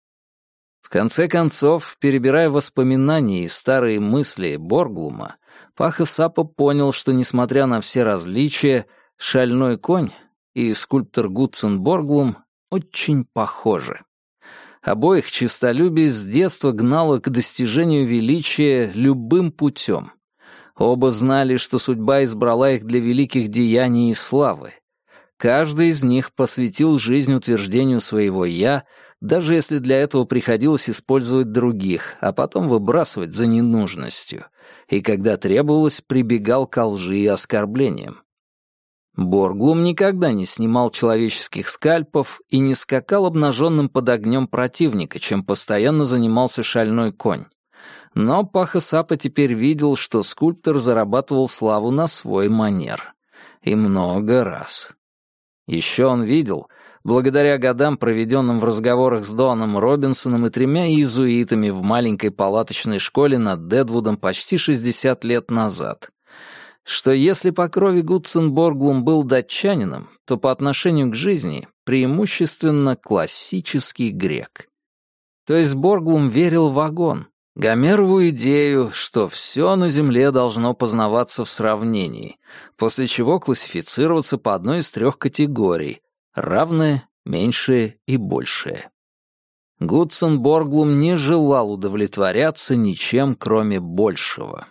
Speaker 1: В конце концов, перебирая воспоминания и старые мысли Борглума, Паха Сапа понял, что, несмотря на все различия, «Шальной конь» и скульптор Гудсон Борглум очень похожи. Обоих честолюбие с детства гнало к достижению величия любым путем. Оба знали, что судьба избрала их для великих деяний и славы. Каждый из них посвятил жизнь утверждению своего «я», даже если для этого приходилось использовать других, а потом выбрасывать за ненужностью, и когда требовалось, прибегал ко лжи и оскорблениям. Борглум никогда не снимал человеческих скальпов и не скакал обнаженным под огнем противника, чем постоянно занимался шальной конь. Но Паха Сапа теперь видел, что скульптор зарабатывал славу на свой манер. И много раз. Еще он видел, благодаря годам, проведенным в разговорах с Доаном Робинсоном и тремя иезуитами в маленькой палаточной школе над Дедвудом почти шестьдесят лет назад, что если по крови Гудсон Борглум был датчанином, то по отношению к жизни преимущественно классический грек. То есть Борглум верил в огон, Гомерову идею, что все на Земле должно познаваться в сравнении, после чего классифицироваться по одной из трех категорий — равное, меньшее и большее. Гудсон Борглум не желал удовлетворяться ничем, кроме большего.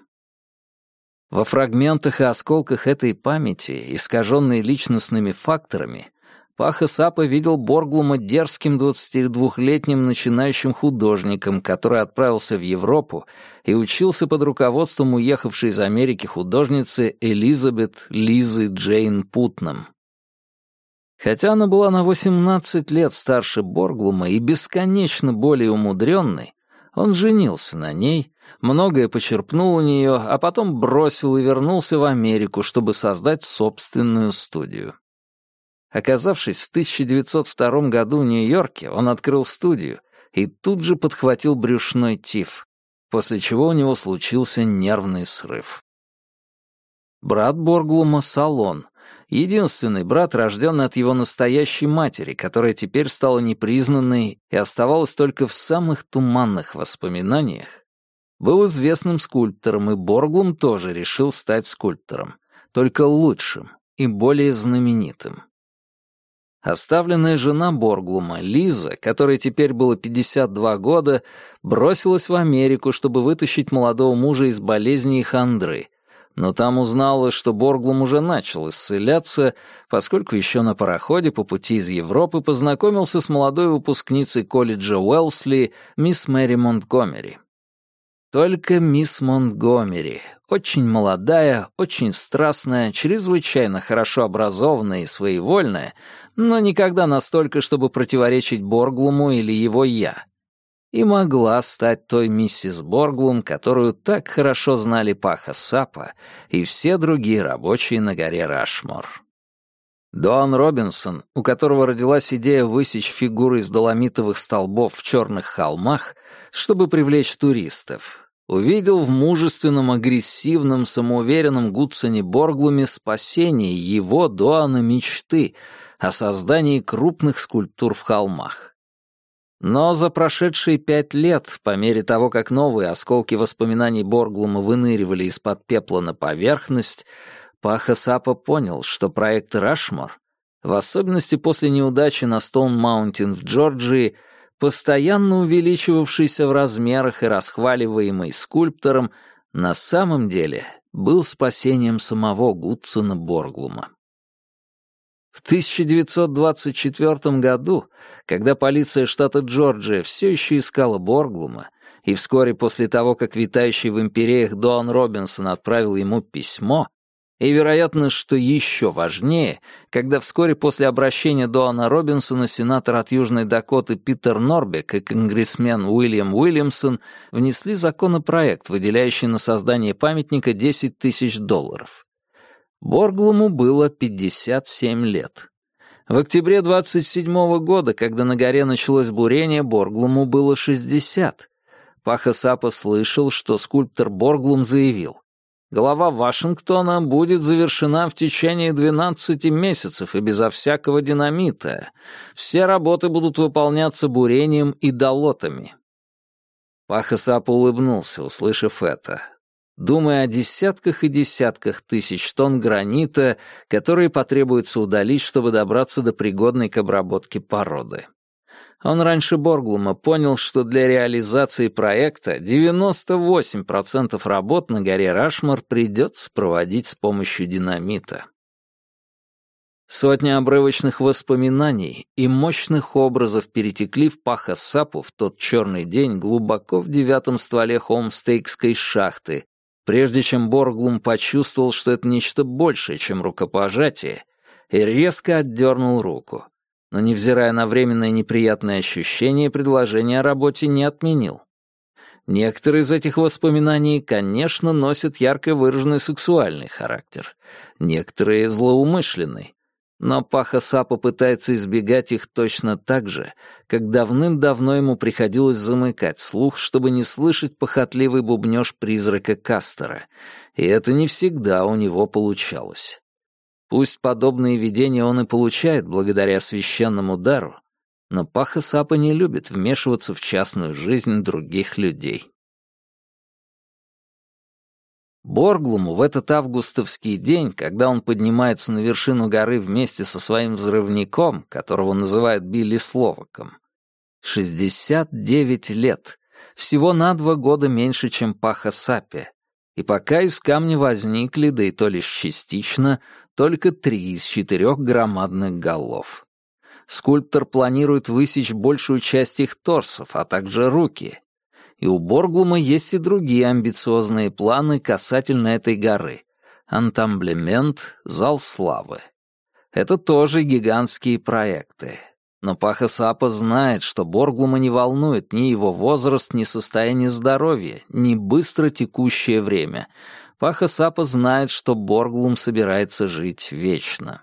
Speaker 1: Во фрагментах и осколках этой памяти, искаженной личностными факторами, Паха Сапа видел Борглума дерзким двадцатидвухлетним начинающим художником, который отправился в Европу и учился под руководством уехавшей из Америки художницы Элизабет Лизы Джейн Путнам. Хотя она была на восемнадцать лет старше Борглума и бесконечно более умудренной, он женился на ней, многое почерпнул у нее, а потом бросил и вернулся в Америку, чтобы создать собственную студию. Оказавшись в тысяча девятьсот втором году в Нью-Йорке, он открыл студию и тут же подхватил брюшной тиф, после чего у него случился нервный срыв. Брат Борглума — Салон, единственный брат, рожденный от его настоящей матери, которая теперь стала непризнанной и оставалась только в самых туманных воспоминаниях, был известным скульптором, и Борглум тоже решил стать скульптором, только лучшим и более знаменитым. Оставленная жена Борглума, Лиза, которой теперь было пятьдесят два года, бросилась в Америку, чтобы вытащить молодого мужа из болезни и хандры, Но там узнала, что Борглум уже начал исцеляться, поскольку еще на пароходе по пути из Европы познакомился с молодой выпускницей колледжа Уэлсли, мисс Мэри Монтгомери. Только мисс Монтгомери, очень молодая, очень страстная, чрезвычайно хорошо образованная и своевольная, но никогда настолько, чтобы противоречить Борглуму или его «я», и могла стать той миссис Борглум, которую так хорошо знали Паха Сапа и все другие рабочие на горе Рашмор. Доан Робинсон, у которого родилась идея высечь фигуры из доломитовых столбов в черных холмах, чтобы привлечь туристов, увидел в мужественном, агрессивном, самоуверенном Гудсоне Борглуме спасение его, Доана, мечты о создании крупных скульптур в холмах. Но за прошедшие пять лет, по мере того, как новые осколки воспоминаний Борглума выныривали из-под пепла на поверхность, Паха Сапа понял, что проект «Рашмор», в особенности после неудачи на Стоун-Маунтин в Джорджии, постоянно увеличивавшийся в размерах и расхваливаемый скульптором, на самом деле был спасением самого Гудсона Борглума. В тысяча девятьсот двадцать четвёртом году, когда полиция штата Джорджия все еще искала Борглума, и вскоре после того, как витающий в империях Доан Робинсон отправил ему письмо, и, вероятно, что еще важнее, когда вскоре после обращения Доана Робинсона сенатор от Южной Дакоты Питер Норбек и конгрессмен Уильям Уильямсон внесли законопроект, выделяющий на создание памятника десять тысяч долларов. Борглуму было пятьдесят семь лет. В октябре двадцать седьмого года, когда на горе началось бурение, Борглуму было шестьдесят. Паха Сапа слышал, что скульптор Борглум заявил: «Голова Вашингтона будет завершена в течение двенадцати месяцев и безо всякого динамита. Все работы будут выполняться бурением и долотами». Паха Сапа улыбнулся, услышав это, думая о десятках и десятках тысяч тонн гранита, которые потребуется удалить, чтобы добраться до пригодной к обработке породы. Он раньше Борглума понял, что для реализации проекта девяносто восемь процентов работ на горе Рашмор придется проводить с помощью динамита. Сотни обрывочных воспоминаний и мощных образов перетекли в Паха Сапу в тот черный день глубоко в девятом стволе Холмстейкской шахты, прежде чем Борглум почувствовал, что это нечто большее, чем рукопожатие, и резко отдернул руку. Но, невзирая на временное неприятное ощущение, предложение о работе не отменил. Некоторые из этих воспоминаний, конечно, носят ярко выраженный сексуальный характер, некоторые — злоумышленный, но Паха Сапа пытается избегать их точно так же, как давным-давно ему приходилось замыкать слух, чтобы не слышать похотливый бубнёж призрака Кастера, и это не всегда у него получалось. Пусть подобные видения он и получает благодаря священному дару, но Паха Сапа не любит вмешиваться в частную жизнь других людей. Борглуму в этот августовский день, когда он поднимается на вершину горы вместе со своим взрывником, которого называют Билли Словаком, шестьдесят девять лет, всего на два года меньше, чем Паха Сапе, и пока из камня возникли, да и то лишь частично, только три из четырех громадных голов. Скульптор планирует высечь большую часть их торсов, а также руки. И у Борглума есть и другие амбициозные планы касательно этой горы. Антамблемент, Зал славы. Это тоже гигантские проекты. Но Паха Сапа знает, что Борглума не волнует ни его возраст, ни состояние здоровья, ни быстро текущее время. Паха Сапа знает, что Борглум собирается жить вечно.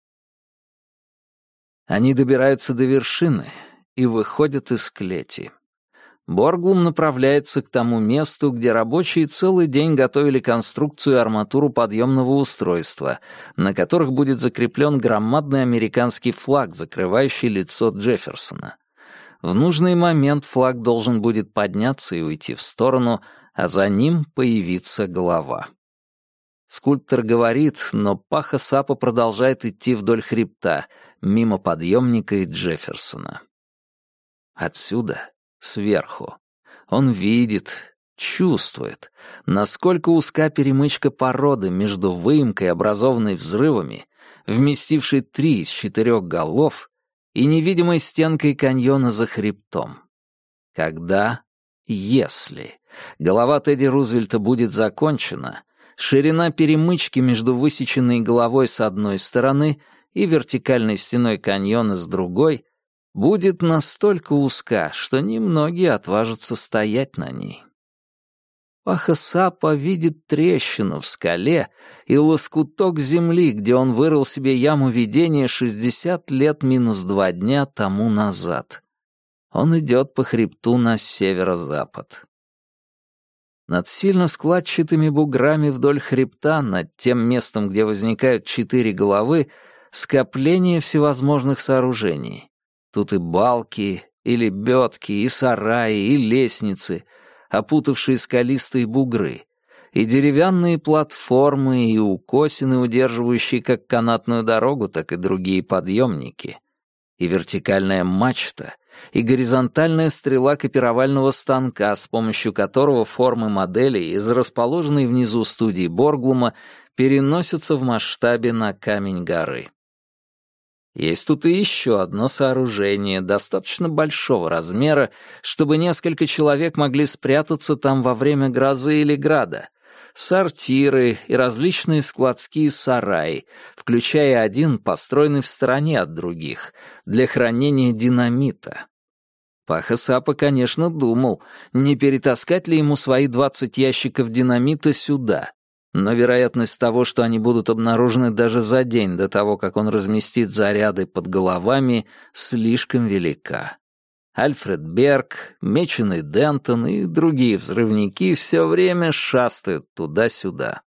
Speaker 1: Они добираются до вершины и выходят из клети. Борглум направляется к тому месту, где рабочие целый день готовили конструкцию и арматуру подъемного устройства, на которых будет закреплен громадный американский флаг, закрывающий лицо Джефферсона. В нужный момент флаг должен будет подняться и уйти в сторону, а за ним появится голова. Скульптор говорит, но Паха Сапа продолжает идти вдоль хребта, мимо подъемника и Джефферсона. Отсюда, сверху, он видит, чувствует, насколько узка перемычка породы между выемкой, образованной взрывами, вместившей три из четырех голов, и невидимой стенкой каньона за хребтом. Когда, если голова Тедди Рузвельта будет закончена, ширина перемычки между высеченной головой с одной стороны и вертикальной стеной каньона с другой будет настолько узка, что немногие отважатся стоять на ней. Паха Сапа видит трещину в скале и лоскуток земли, где он вырыл себе яму видения шестьдесят лет минус два дня тому назад. Он идет по хребту на северо-запад. Над сильно складчатыми буграми вдоль хребта, над тем местом, где возникают четыре головы, скопление всевозможных сооружений. Тут и балки, и лебедки, и сараи, и лестницы, опутавшие скалистые бугры, и деревянные платформы, и укосины, удерживающие как канатную дорогу, так и другие подъемники, и вертикальная мачта, и горизонтальная стрела копировального станка, с помощью которого формы моделей из расположенной внизу студии Борглума переносятся в масштабе на камень горы. Есть тут и еще одно сооружение, достаточно большого размера, чтобы несколько человек могли спрятаться там во время грозы или града. Сортиры и различные складские сараи, включая один, построенный в стороне от других, для хранения динамита. Паха Сапа, конечно, думал, не перетаскать ли ему свои двадцать ящиков динамита сюда, но вероятность того, что они будут обнаружены даже за день до того, как он разместит заряды под головами, слишком велика. Альфред Берг, Меченый Дентон и другие взрывники все время шастают туда-сюда.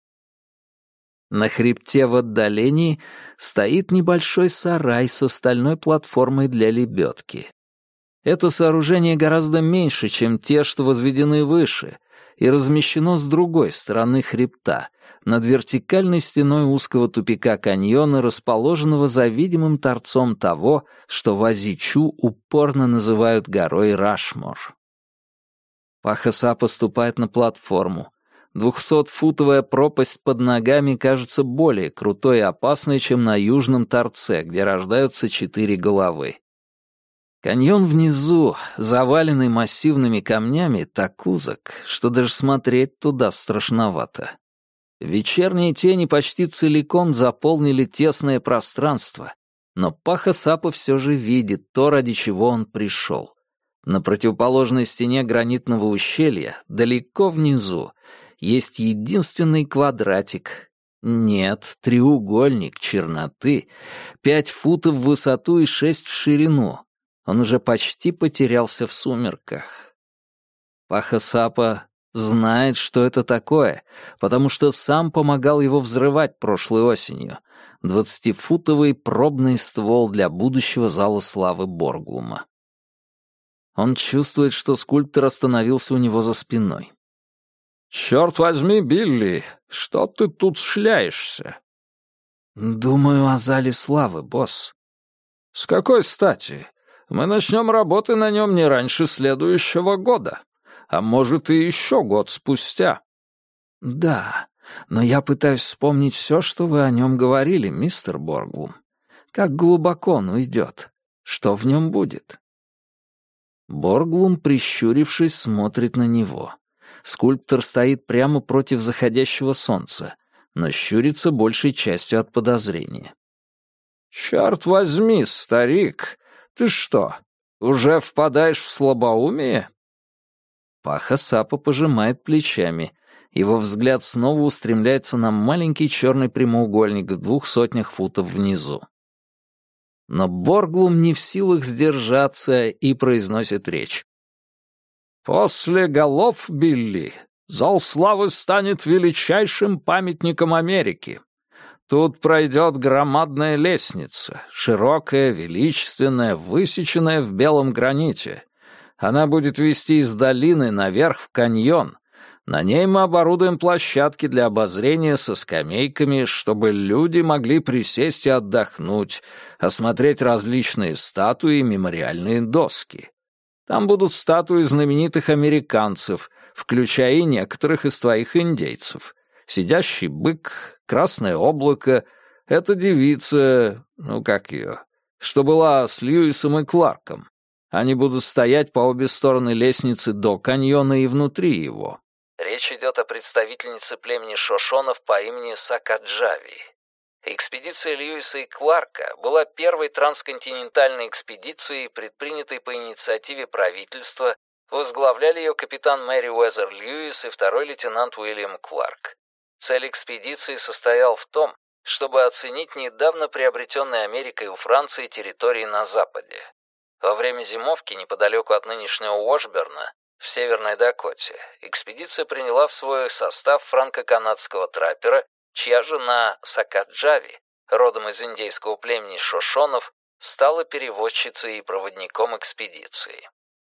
Speaker 1: На хребте в отдалении стоит небольшой сарай с стальной платформой для лебедки. Это сооружение гораздо меньше, чем те, что возведены выше, и размещено с другой стороны хребта, над вертикальной стеной узкого тупика каньона, расположенного за видимым торцом того, что в Азичу упорно называют горой Рашмор. Паха Сапа ступает на платформу. Двухсотфутовая пропасть под ногами кажется более крутой и опасной, чем на южном торце, где рождаются четыре головы. Каньон внизу, заваленный массивными камнями, так узок, что даже смотреть туда страшновато. Вечерние тени почти целиком заполнили тесное пространство, но Паха Сапа все же видит то, ради чего он пришел. На противоположной стене гранитного ущелья, далеко внизу, есть единственный квадратик. Нет, треугольник черноты, пять футов в высоту и шесть в ширину. Он уже почти потерялся в сумерках. Паха Сапа знает, что это такое, потому что сам помогал его взрывать прошлой осенью. Двадцатифутовый пробный ствол для будущего зала славы Борглума. Он чувствует, что скульптор остановился у него за спиной. «Черт возьми, Билли, что ты тут шляешься?» «Думаю о зале славы, босс». «С какой стати? Мы начнем работы на нем не раньше следующего года, а может и еще год спустя». «Да, но я пытаюсь вспомнить все, что вы о нем говорили, мистер Борглум. Как глубоко он уйдет? Что в нем будет?» Борглум, прищурившись, смотрит на него. Скульптор стоит прямо против заходящего солнца, но щурится большей частью от подозрения. «Черт возьми, старик! Ты что, уже впадаешь в слабоумие?» Паха Сапа пожимает плечами. Его взгляд снова устремляется на маленький черный прямоугольник в двух сотнях футов внизу. Но Борглум не в силах сдержаться и произносит речь. «После голов, Билли, зал славы станет величайшим памятником Америки. Тут пройдет громадная лестница, широкая, величественная, высеченная в белом граните. Она будет вести из долины наверх в каньон. На ней мы оборудуем площадки для обозрения со скамейками, чтобы люди могли присесть и отдохнуть, осмотреть различные статуи и мемориальные доски. Там будут статуи знаменитых американцев, включая и некоторых из твоих индейцев. Сидящий бык, красное облако — это девица, ну как ее, что была с Льюисом и Кларком. Они будут стоять по обе стороны лестницы до каньона и внутри его. Речь идет о представительнице племени Шошонов по имени Сакаджави. Экспедиция Льюиса и Кларка была первой трансконтинентальной экспедицией, предпринятой по инициативе правительства, возглавляли ее капитан Мэри Уэзер Льюис и второй лейтенант Уильям Кларк. Цель экспедиции состояла в том, чтобы оценить недавно приобретенные Америкой у Франции территории на Западе. Во время зимовки неподалеку от нынешнего Уошберна, в Северной Дакоте, экспедиция приняла в свой состав франко-канадского траппера, чья жена Сакаджави, родом из индейского племени Шошонов, стала перевозчицей и проводником экспедиции.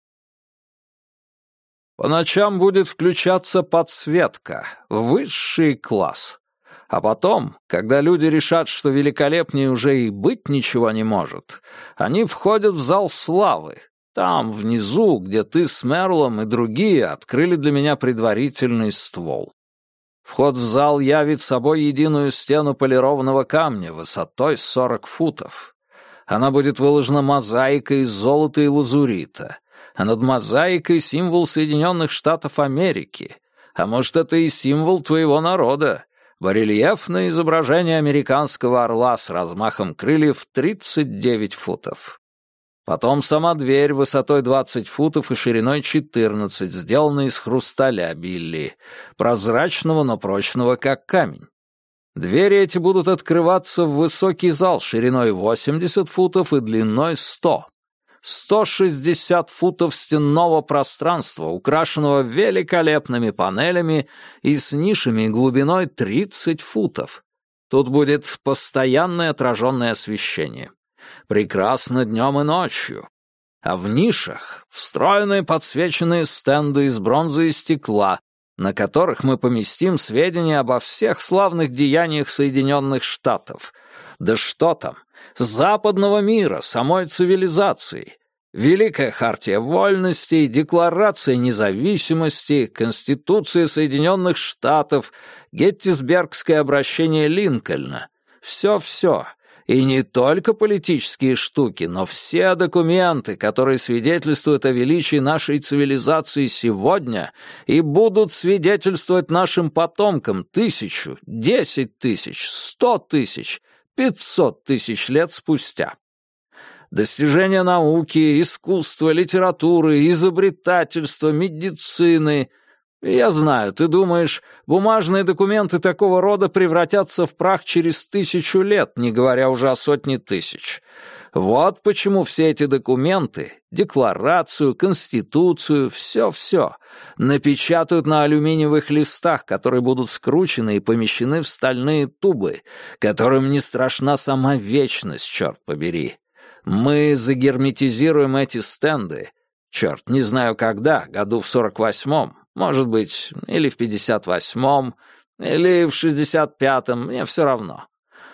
Speaker 1: По ночам будет включаться подсветка, высший класс. А потом, когда люди решат, что великолепнее уже и быть ничего не может, они входят в зал славы, там, внизу, где ты с Мерлом и другие открыли для меня предварительный ствол. Вход в зал явит собой единую стену полированного камня высотой сорок футов. Она будет выложена мозаикой из золота и лазурита, а над мозаикой символ Соединенных Штатов Америки. А может, это и символ твоего народа. Барельефное изображение американского орла с размахом крыльев тридцать девять футов. Потом сама дверь высотой двадцать футов и шириной четырнадцать, сделанная из хрусталя Билли, прозрачного, но прочного, как камень. Двери эти будут открываться в высокий зал шириной восемьдесят футов и длиной сто. сто шестьдесят футов стенного пространства, украшенного великолепными панелями и с нишами глубиной тридцать футов. Тут будет постоянное отраженное освещение. Прекрасно днем и ночью. А в нишах встроенные подсвеченные стенды из бронзы и стекла, на которых мы поместим сведения обо всех славных деяниях Соединенных Штатов. Да что там, западного мира, самой цивилизации. Великая хартия вольностей, Декларация независимости, Конституция Соединенных Штатов, Геттисбергское обращение Линкольна. Все-все. И не только политические штуки, но все документы, которые свидетельствуют о величии нашей цивилизации сегодня и будут свидетельствовать нашим потомкам тысячу, десять тысяч, сто тысяч, пятьсот тысяч лет спустя. Достижения науки, искусства, литературы, изобретательства, медицины. Я знаю, ты думаешь, бумажные документы такого рода превратятся в прах через тысячу лет, не говоря уже о сотне тысяч. Вот почему все эти документы, декларацию, конституцию, все-все, напечатают на алюминиевых листах, которые будут скручены и помещены в стальные тубы, которым не страшна сама вечность, черт побери. Мы загерметизируем эти стенды, черт, не знаю когда, году в сорок восьмом, может быть, или в пятьдесят восьмом, или в шестьдесят пятом, мне все равно.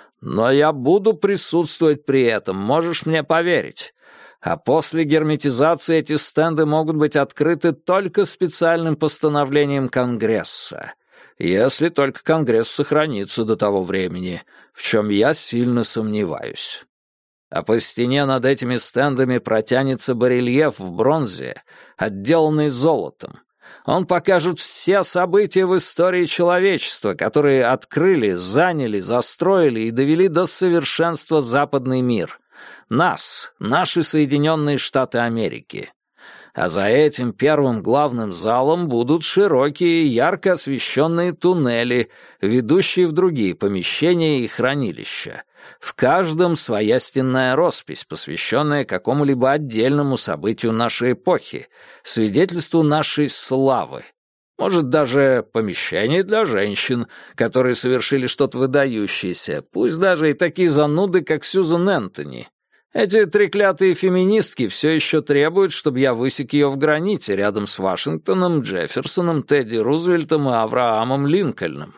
Speaker 1: Но я буду присутствовать при этом, можешь мне поверить. А после герметизации эти стенды могут быть открыты только специальным постановлением Конгресса, если только Конгресс сохранится до того времени, в чем я сильно сомневаюсь. А по стене над этими стендами протянется барельеф в бронзе, отделанный золотом. Он покажет все события в истории человечества, которые открыли, заняли, застроили и довели до совершенства западный мир. Нас, наши Соединенные Штаты Америки. А за этим первым главным залом будут широкие, ярко освещенные туннели, ведущие в другие помещения и хранилища. В каждом своя стенная роспись, посвященная какому-либо отдельному событию нашей эпохи, свидетельству нашей славы. Может, даже помещение для женщин, которые совершили что-то выдающееся, пусть даже и такие зануды, как Сьюзан Энтони. Эти треклятые феминистки все еще требуют, чтобы я высек ее в граните рядом с Вашингтоном, Джефферсоном, Тедди Рузвельтом и Авраамом Линкольном.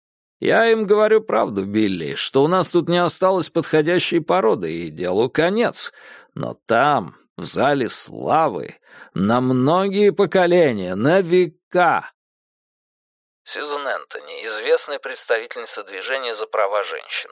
Speaker 1: Я им говорю правду, Билли, что у нас тут не осталось подходящей породы, и делу конец. Но там, в зале славы, на многие поколения, на века Сьюзен Энтони, известная представительница движения за права женщин.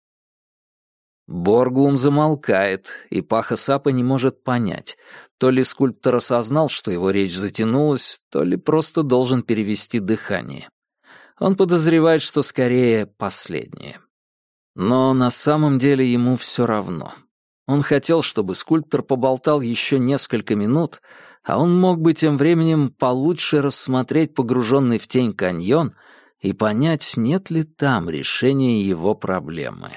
Speaker 1: Борглум замолкает, и Паха Сапа не может понять, то ли скульптор осознал, что его речь затянулась, то ли просто должен перевести дыхание. Он подозревает, что скорее последнее. Но на самом деле ему все равно. Он хотел, чтобы скульптор поболтал еще несколько минут, а он мог бы тем временем получше рассмотреть погруженный в тень каньон и понять, нет ли там решения его проблемы.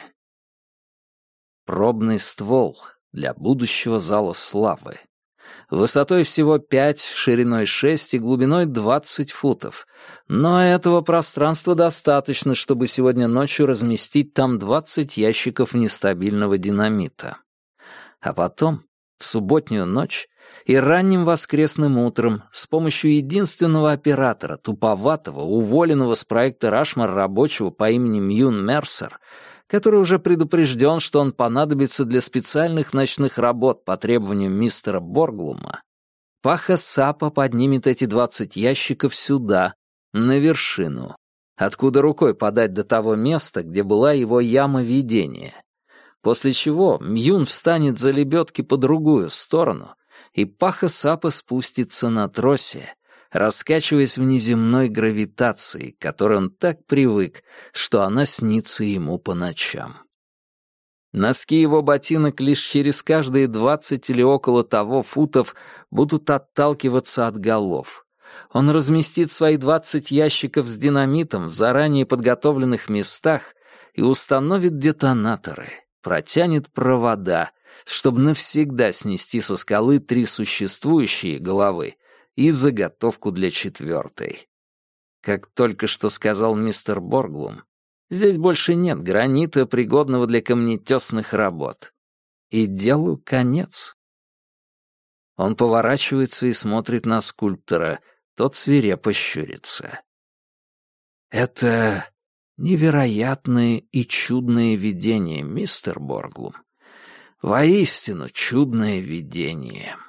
Speaker 1: Пробный ствол для будущего зала славы. Высотой всего пять, шириной шесть и глубиной двадцать футов. Но этого пространства достаточно, чтобы сегодня ночью разместить там двадцать ящиков нестабильного динамита. А потом, в субботнюю ночь и ранним воскресным утром, с помощью единственного оператора, туповатого, уволенного с проекта «Рашмар» рабочего по имени Мьюн Мерсер, который уже предупрежден, что он понадобится для специальных ночных работ по требованию мистера Борглума, Паха Сапа поднимет эти двадцать ящиков сюда, на вершину, откуда рукой подать до того места, где была его яма видения. После чего Мьюн встанет за лебедки по другую сторону, и Паха Сапа спустится на тросе, раскачиваясь в неземной гравитации, к которой он так привык, что она снится ему по ночам. Носки его ботинок лишь через каждые двадцать или около того футов будут отталкиваться от голов. Он разместит свои двадцать ящиков с динамитом в заранее подготовленных местах и установит детонаторы, протянет провода, чтобы навсегда снести со скалы три существующие головы и заготовку для четвертой. Как только что сказал мистер Борглум, здесь больше нет гранита, пригодного для камнетесных работ. И делу конец. Он поворачивается и смотрит на скульптора, тот свирепо щурится. Это невероятное и чудное видение, мистер Борглум. Воистину чудное видение.